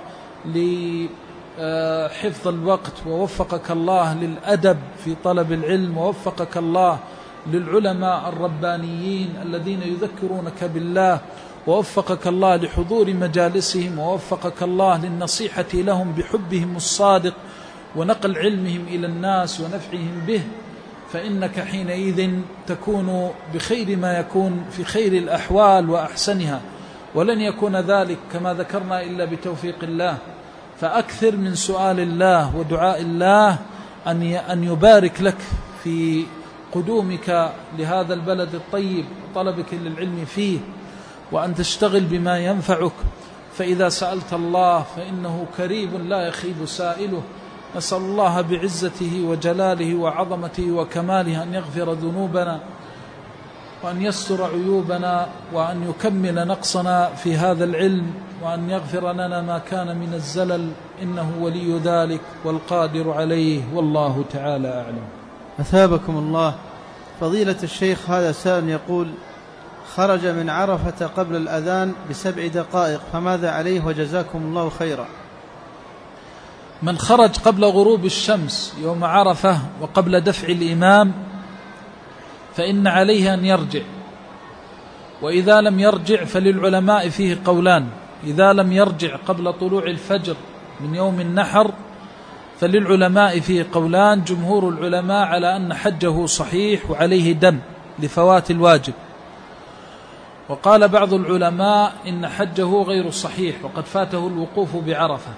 لحفظ الوقت ووفقك الله للأدب في طلب العلم ووفقك الله للعلماء الربانيين الذين يذكرونك بالله، ووفقك الله لحضور مجالسهم، ووفقك الله للنصيحة لهم بحبهم الصادق ونقل علمهم إلى الناس ونفعهم به، فإنك حينئذ تكون بخير ما يكون في خير الأحوال وأحسنها، ولن يكون ذلك كما ذكرنا إلا بتوفيق الله. فأكثر من سؤال الله ودعاء الله أن يبارك لك في قدومك لهذا البلد الطيب وطلبك للعلم فيه، وأن تشتغل بما ينفعك. فإذا سألت الله فإنه كريم لا يخيب سائله. نسأل الله بعزته وجلاله وعظمته وكماله أن يغفر ذنوبنا وأن يستر عيوبنا وأن يكمل نقصنا في هذا العلم، وأن يغفر لنا ما كان من الزلل، إنه ولي ذلك والقادر عليه، والله تعالى أعلم. أثابكم الله. فضيلة الشيخ، هذا سائل يقول: خرج من عرفة قبل الأذان بسبع دقائق، فماذا عليه وجزاكم الله خيرا؟ من خرج قبل غروب الشمس يوم عرفة وقبل دفع الإمام فإن عليه أن يرجع، وإذا لم يرجع فللعلماء فيه قولان: إذا لم يرجع قبل طلوع الفجر من يوم النحر فللعلماء فيه قولان. جمهور العلماء على أن حجه صحيح وعليه دم لفوات الواجب، وقال بعض العلماء إن حجه غير صحيح وقد فاته الوقوف بعرفة.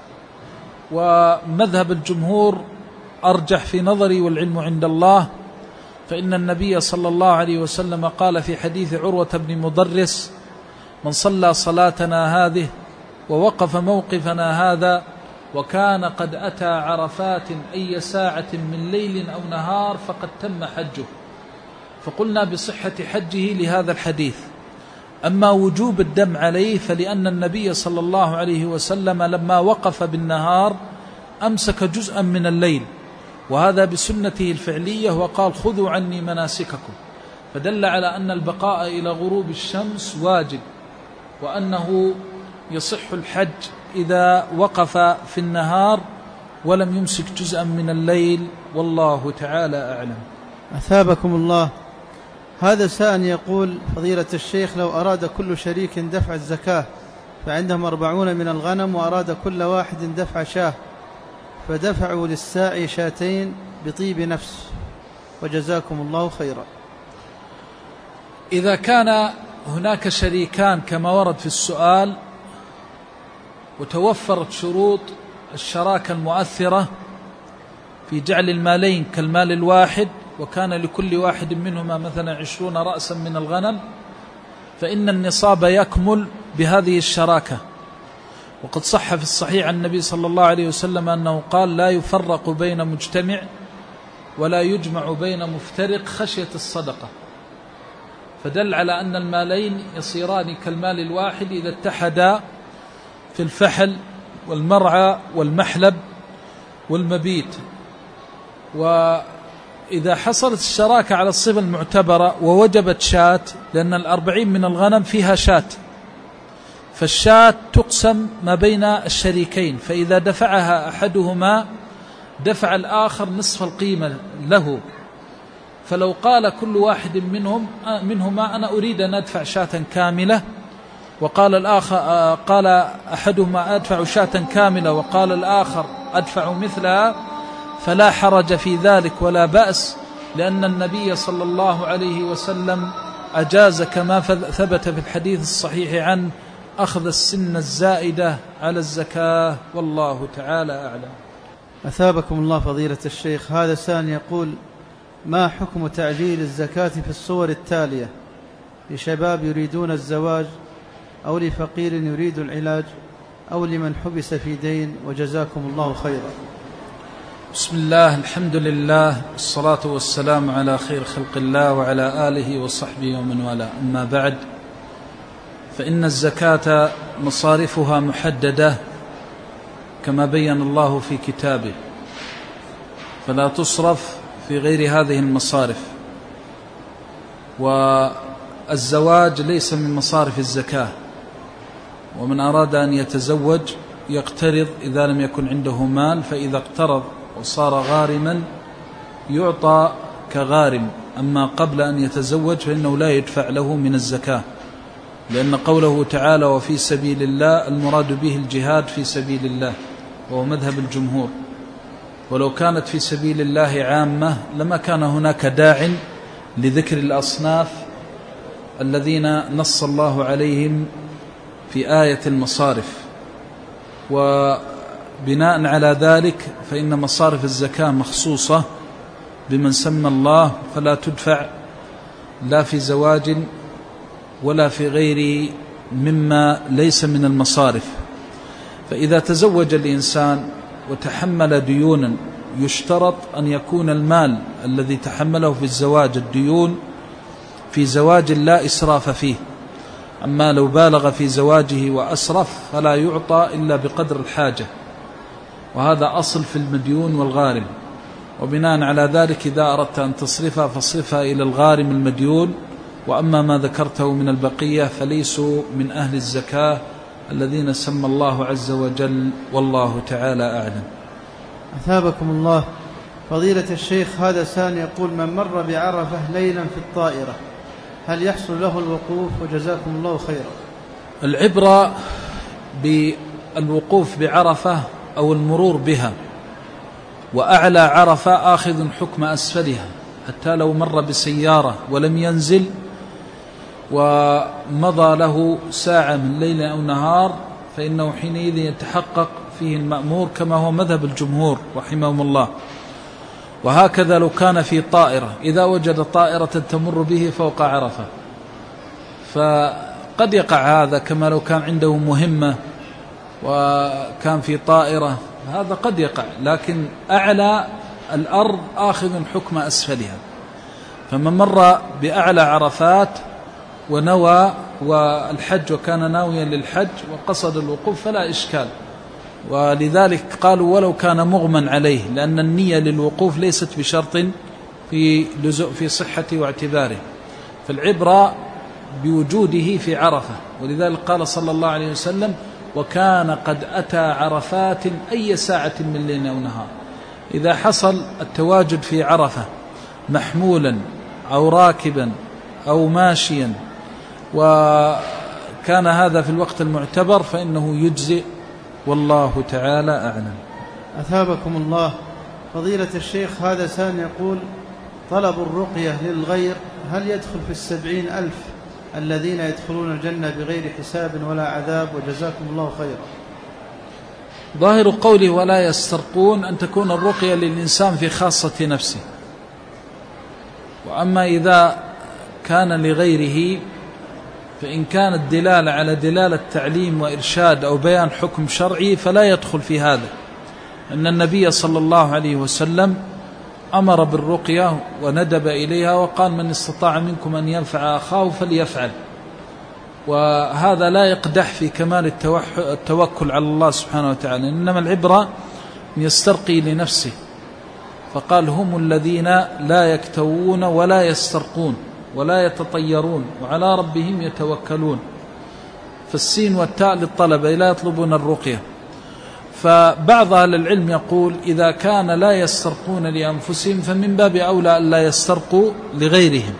ومذهب الجمهور أرجح في نظري والعلم عند الله، فإن النبي صلى الله عليه وسلم قال في حديث عروة بن مضرس: من صلى صلاتنا هذه ووقف موقفنا هذا وكان قد أتى عرفات أي ساعة من ليل أو نهار فقد تم حجه. فقلنا بصحة حجه لهذا الحديث. أما وجوب الدم عليه فلأن النبي صلى الله عليه وسلم لما وقف بالنهار أمسك جزءا من الليل، وهذا بسنته الفعلية، وقال: خذوا عني مناسككم، فدل على أن البقاء إلى غروب الشمس واجب، وأنه يصح الحج إذا وقف في النهار ولم يمسك جزءا من الليل، والله تعالى أعلم. أثابكم الله. هذا سائل يقول: فضيلة الشيخ، لو أراد كل شريك دفع الزكاة فعندهم أربعون من الغنم، وأراد كل واحد دفع شاه، فدفعوا للساعي شاتين بطيب نفس، وجزاكم الله خيرا. إذا كان هناك شريكان كما ورد في السؤال وتوفرت شروط الشراكة المؤثرة في جعل المالين كالمال الواحد، وكان لكل واحد منهما مثلا عشرون رأسا من الغنم، فإن النصاب يكمل بهذه الشراكة. وقد صح في الصحيح عن النبي صلى الله عليه وسلم أنه قال: لا يفرق بين مجتمع ولا يجمع بين مفترق خشية الصدقة. فدل على أن المالين يصيران كالمال الواحد إذا اتحدا في الفحل والمرعى والمحلب والمبيت. وإذا حصلت الشراكة على الصفة المعتبرة ووجبت شاة، لأن الأربعين من الغنم فيها شاة، فالشاة تقسم ما بين الشريكين، فإذا دفعها أحدهما دفع الآخر نصف القيمة له. فلو قال كل واحد منهم منهما: أنا أريد أن أدفع شاة كاملة، وقال الآخر قال أحدهما: أدفع شاة كاملة، وقال الآخر: أدفع مثلها، فلا حرج في ذلك ولا بأس، لأن النبي صلى الله عليه وسلم أجاز كما ثبت في الحديث الصحيح عنه أخذ السن الزائدة على الزكاة، والله تعالى أعلم. أثابكم الله فضيلة الشيخ. هذا سائل يقول: ما حكم تعجيل الزكاة في الصور التالية: لشباب يريدون الزواج، أو لفقير يريد العلاج، أو لمن حبس في دين، وجزاكم الله خيرا. بسم الله، الحمد لله، الصلاة والسلام على خير خلق الله وعلى آله وصحبه ومن والاه. أما بعد، فإن الزكاة مصارفها محددة كما بين الله في كتابه، فلا تصرف في غير هذه المصارف. والزواج ليس من مصارف الزكاة، ومن أراد أن يتزوج يقترض إذا لم يكن عنده مال، فإذا اقترض وصار غارما يعطى كغارم. أما قبل أن يتزوج فإنه لا يدفع له من الزكاة، لأن قوله تعالى: وفي سبيل الله، المراد به الجهاد في سبيل الله، وهو مذهب الجمهور. ولو كانت في سبيل الله عامة لما كان هناك داع لذكر الأصناف الذين نص الله عليهم في آية المصارف. وبناء على ذلك فإن مصارف الزكاة مخصوصة بمن سمى الله، فلا تدفع لا في زواج ولا في غير مما ليس من المصارف. فإذا تزوج الإنسان وتحمل ديونا، يشترط أن يكون المال الذي تحمله في الزواج، الديون، في زواج لا إسراف فيه. أما لو بالغ في زواجه وأسرف فلا يعطى إلا بقدر الحاجة، وهذا أصل في المديون والغارم. وبناء على ذلك إذا أردت أن تصرفها فاصرفها إلى الغارم المديون، وأما ما ذكرته من البقية فليسوا من أهل الزكاة الذين سمى الله عز وجل، والله تعالى أعلم. أثابكم الله. فضيلة الشيخ، هذا سان يقول: من مر بعرفة ليلا في الطائرة هل يحصل له الوقوف؟ وجزاكم الله خيرا. العبرة بالوقوف بعرفة أو المرور بها، وأعلى عرفة آخذ حكم أسفلها، حتى لو مر بسيارة ولم ينزل ومضى له ساعة من ليل أو نهار فإنه حينئذ يتحقق فيه المأمور، كما هو مذهب الجمهور رحمهم الله. وهكذا لو كان في طائرة، إذا وجد طائرة تمر به فوق عرفة فقد يقع هذا، كما لو كان عنده مهمة وكان في طائرة، هذا قد يقع، لكن أعلى الأرض آخذ حكم أسفلها. فمن مر بأعلى عرفات ونوى والحج وكان ناويا للحج وقصد الوقوف فلا إشكال. ولذلك قالوا ولو كان مغمى عليه، لأن النية للوقوف ليست بشرط في في صحة واعتباره، فالعبرة بوجوده في عرفة. ولذلك قال صلى الله عليه وسلم: وكان قد أتى عرفات أي ساعة من ليل أو نهار. إذا حصل التواجد في عرفة محمولا أو راكبا أو ماشيا وكان هذا في الوقت المعتبر فإنه يجزئ، والله تعالى أعلم. أثابكم الله. فضيلة الشيخ، هذا سان يقول: طلب الرقية للغير هل يدخل في السبعين ألف الذين يدخلون الجنة بغير حساب ولا عذاب؟ وجزاكم الله خيرا. ظاهر قوله ولا يسترقون أن تكون الرقية للإنسان في خاصة نفسه، وأما إذا كان لغيره فإن كانت دلالة على دلالة تعليم وإرشاد أو بيان حكم شرعي فلا يدخل في هذا، أن النبي صلى الله عليه وسلم أمر بالرقية وندب إليها وقال: من استطاع منكم أن ينفع أخاه فليفعل. وهذا لا يقدح في كمال التوكل على الله سبحانه وتعالى، إنما العبرة يسترقي لنفسه، فقال: هم الذين لا يكتوون ولا يسترقون ولا يتطيرون وعلى ربهم يتوكلون. فالسين والتاء للطلبة لا يطلبون الرقية. فبعض أهل العلم يقول: إذا كان لا يسترقون لأنفسهم فمن باب أولى أن لا يسترقوا لغيرهم،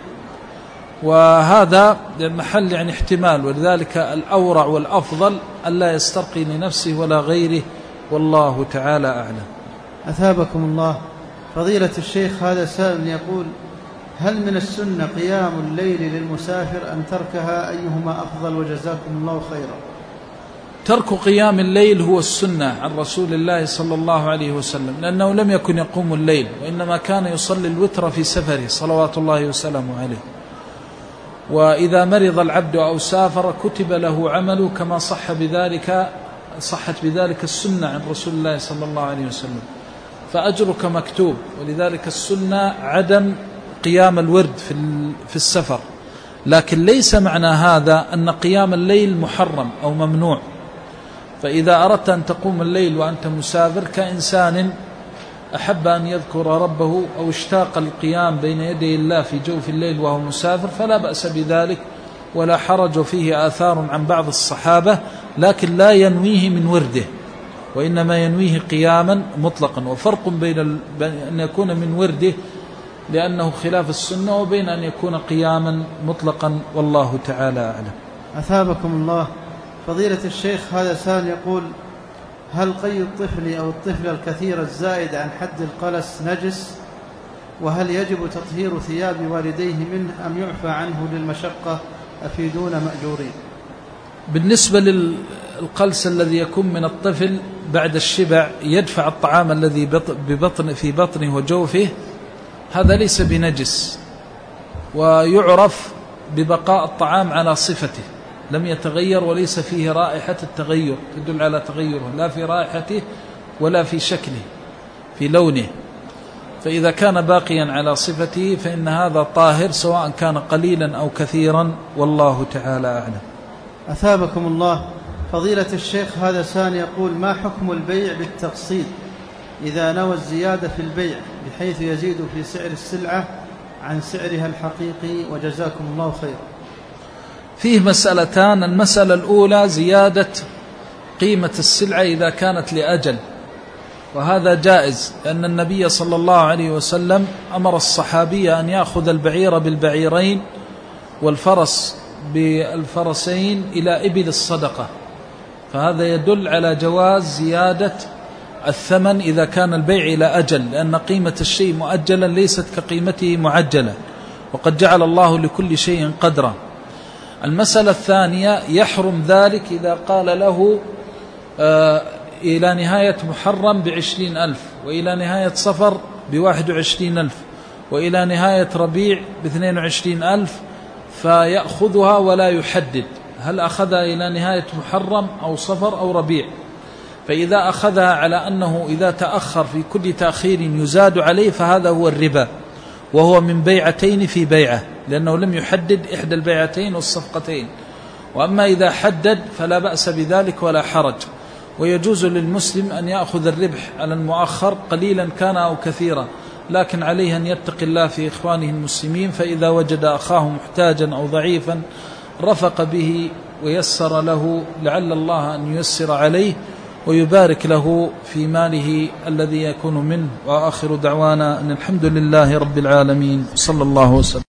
وهذا محل يعني احتمال، ولذلك الأورع والأفضل أن لا يسترقي لنفسه ولا غيره، والله تعالى أعلم. أثابكم الله. فضيلة الشيخ، هذا سائل يقول: هل من السنة قيام الليل للمسافر أم تركها؟ أيهما أفضل؟ وجزاكم الله خيرا. ترك قيام الليل هو السنة عن رسول الله صلى الله عليه وسلم، لأنه لم يكن يقوم الليل، وإنما كان يصلي الوتر في سفره صلوات الله وسلامه عليه. وإذا مرض العبد أو سافر كتب له عمله، كما صح بذلك صحت بذلك السنة عن رسول الله صلى الله عليه وسلم، فأجرك مكتوب. ولذلك السنة عدم قيام الورد في السفر، لكن ليس معنى هذا أن قيام الليل محرم أو ممنوع. فإذا أردت أن تقوم الليل وأنت مسافر كإنسان أحب أن يذكر ربه أو اشتاق القيام بين يدي الله في جوف الليل وهو مسافر فلا بأس بذلك ولا حرج، فيه آثار عن بعض الصحابة، لكن لا ينويه من ورده، وإنما ينويه قياما مطلقا. وفرق بين أن يكون من ورده لأنه خلاف السنة وبين أن يكون قياما مطلقا، والله تعالى أعلم. أثابكم الله. فضيلة الشيخ، هذا سائل يقول: هل قي الطفل أو الطفل الكثير الزائد عن حد القلس نجس؟ وهل يجب تطهير ثياب والديه منه أم يعفى عنه للمشقة؟ أفيدون مأجورين. بالنسبة للقلس الذي يكون من الطفل بعد الشبع يدفع الطعام الذي ببطن في بطنه وجوفه، هذا ليس بنجس، ويعرف ببقاء الطعام على صفته لم يتغير وليس فيه رائحة التغير تدل على تغيره، لا في رائحته ولا في شكله في لونه. فإذا كان باقيا على صفته فإن هذا طاهر سواء كان قليلا أو كثيرا، والله تعالى أعلم. أثابكم الله. فضيلة الشيخ، هذا سان يقول: ما حكم البيع بالتقسيط إذا نوى الزيادة في البيع بحيث يزيد في سعر السلعة عن سعرها الحقيقي؟ وجزاكم الله خيرا. فيه مسألتان. المسألة الأولى زيادة قيمة السلعة إذا كانت لأجل، وهذا جائز، لأن النبي صلى الله عليه وسلم أمر الصحابي أن يأخذ البعير بالبعيرين والفرس بالفرسين إلى إبل الصدقة، فهذا يدل على جواز زيادة الثمن إذا كان البيع إلى أجل، لأن قيمة الشيء مؤجلا ليست كقيمته معجلة، وقد جعل الله لكل شيء قدرا. المسألة الثانية: يحرم ذلك إذا قال له آه إلى نهاية محرم بعشرين ألف، وإلى نهاية صفر بواحد وعشرين ألف، وإلى نهاية ربيع باثنين وعشرين ألف، فيأخذها ولا يحدد هل أخذها إلى نهاية محرم أو صفر أو ربيع. فإذا أخذها على أنه إذا تأخر في كل تأخير يزاد عليه فهذا هو الربا، وهو من بيعتين في بيعة، لأنه لم يحدد إحدى البيعتين والصفقتين. وأما إذا حدد فلا بأس بذلك ولا حرج، ويجوز للمسلم أن يأخذ الربح على المؤخر قليلا كان أو كثيرا، لكن عليه أن يتقي الله في إخوانه المسلمين، فإذا وجد أخاه محتاجا أو ضعيفا رفق به ويسر له، لعل الله أن ييسر عليه ويبارك له في ماله الذي يكون منه. وآخر دعوانا أن الحمد لله رب العالمين، صلى الله وسلم.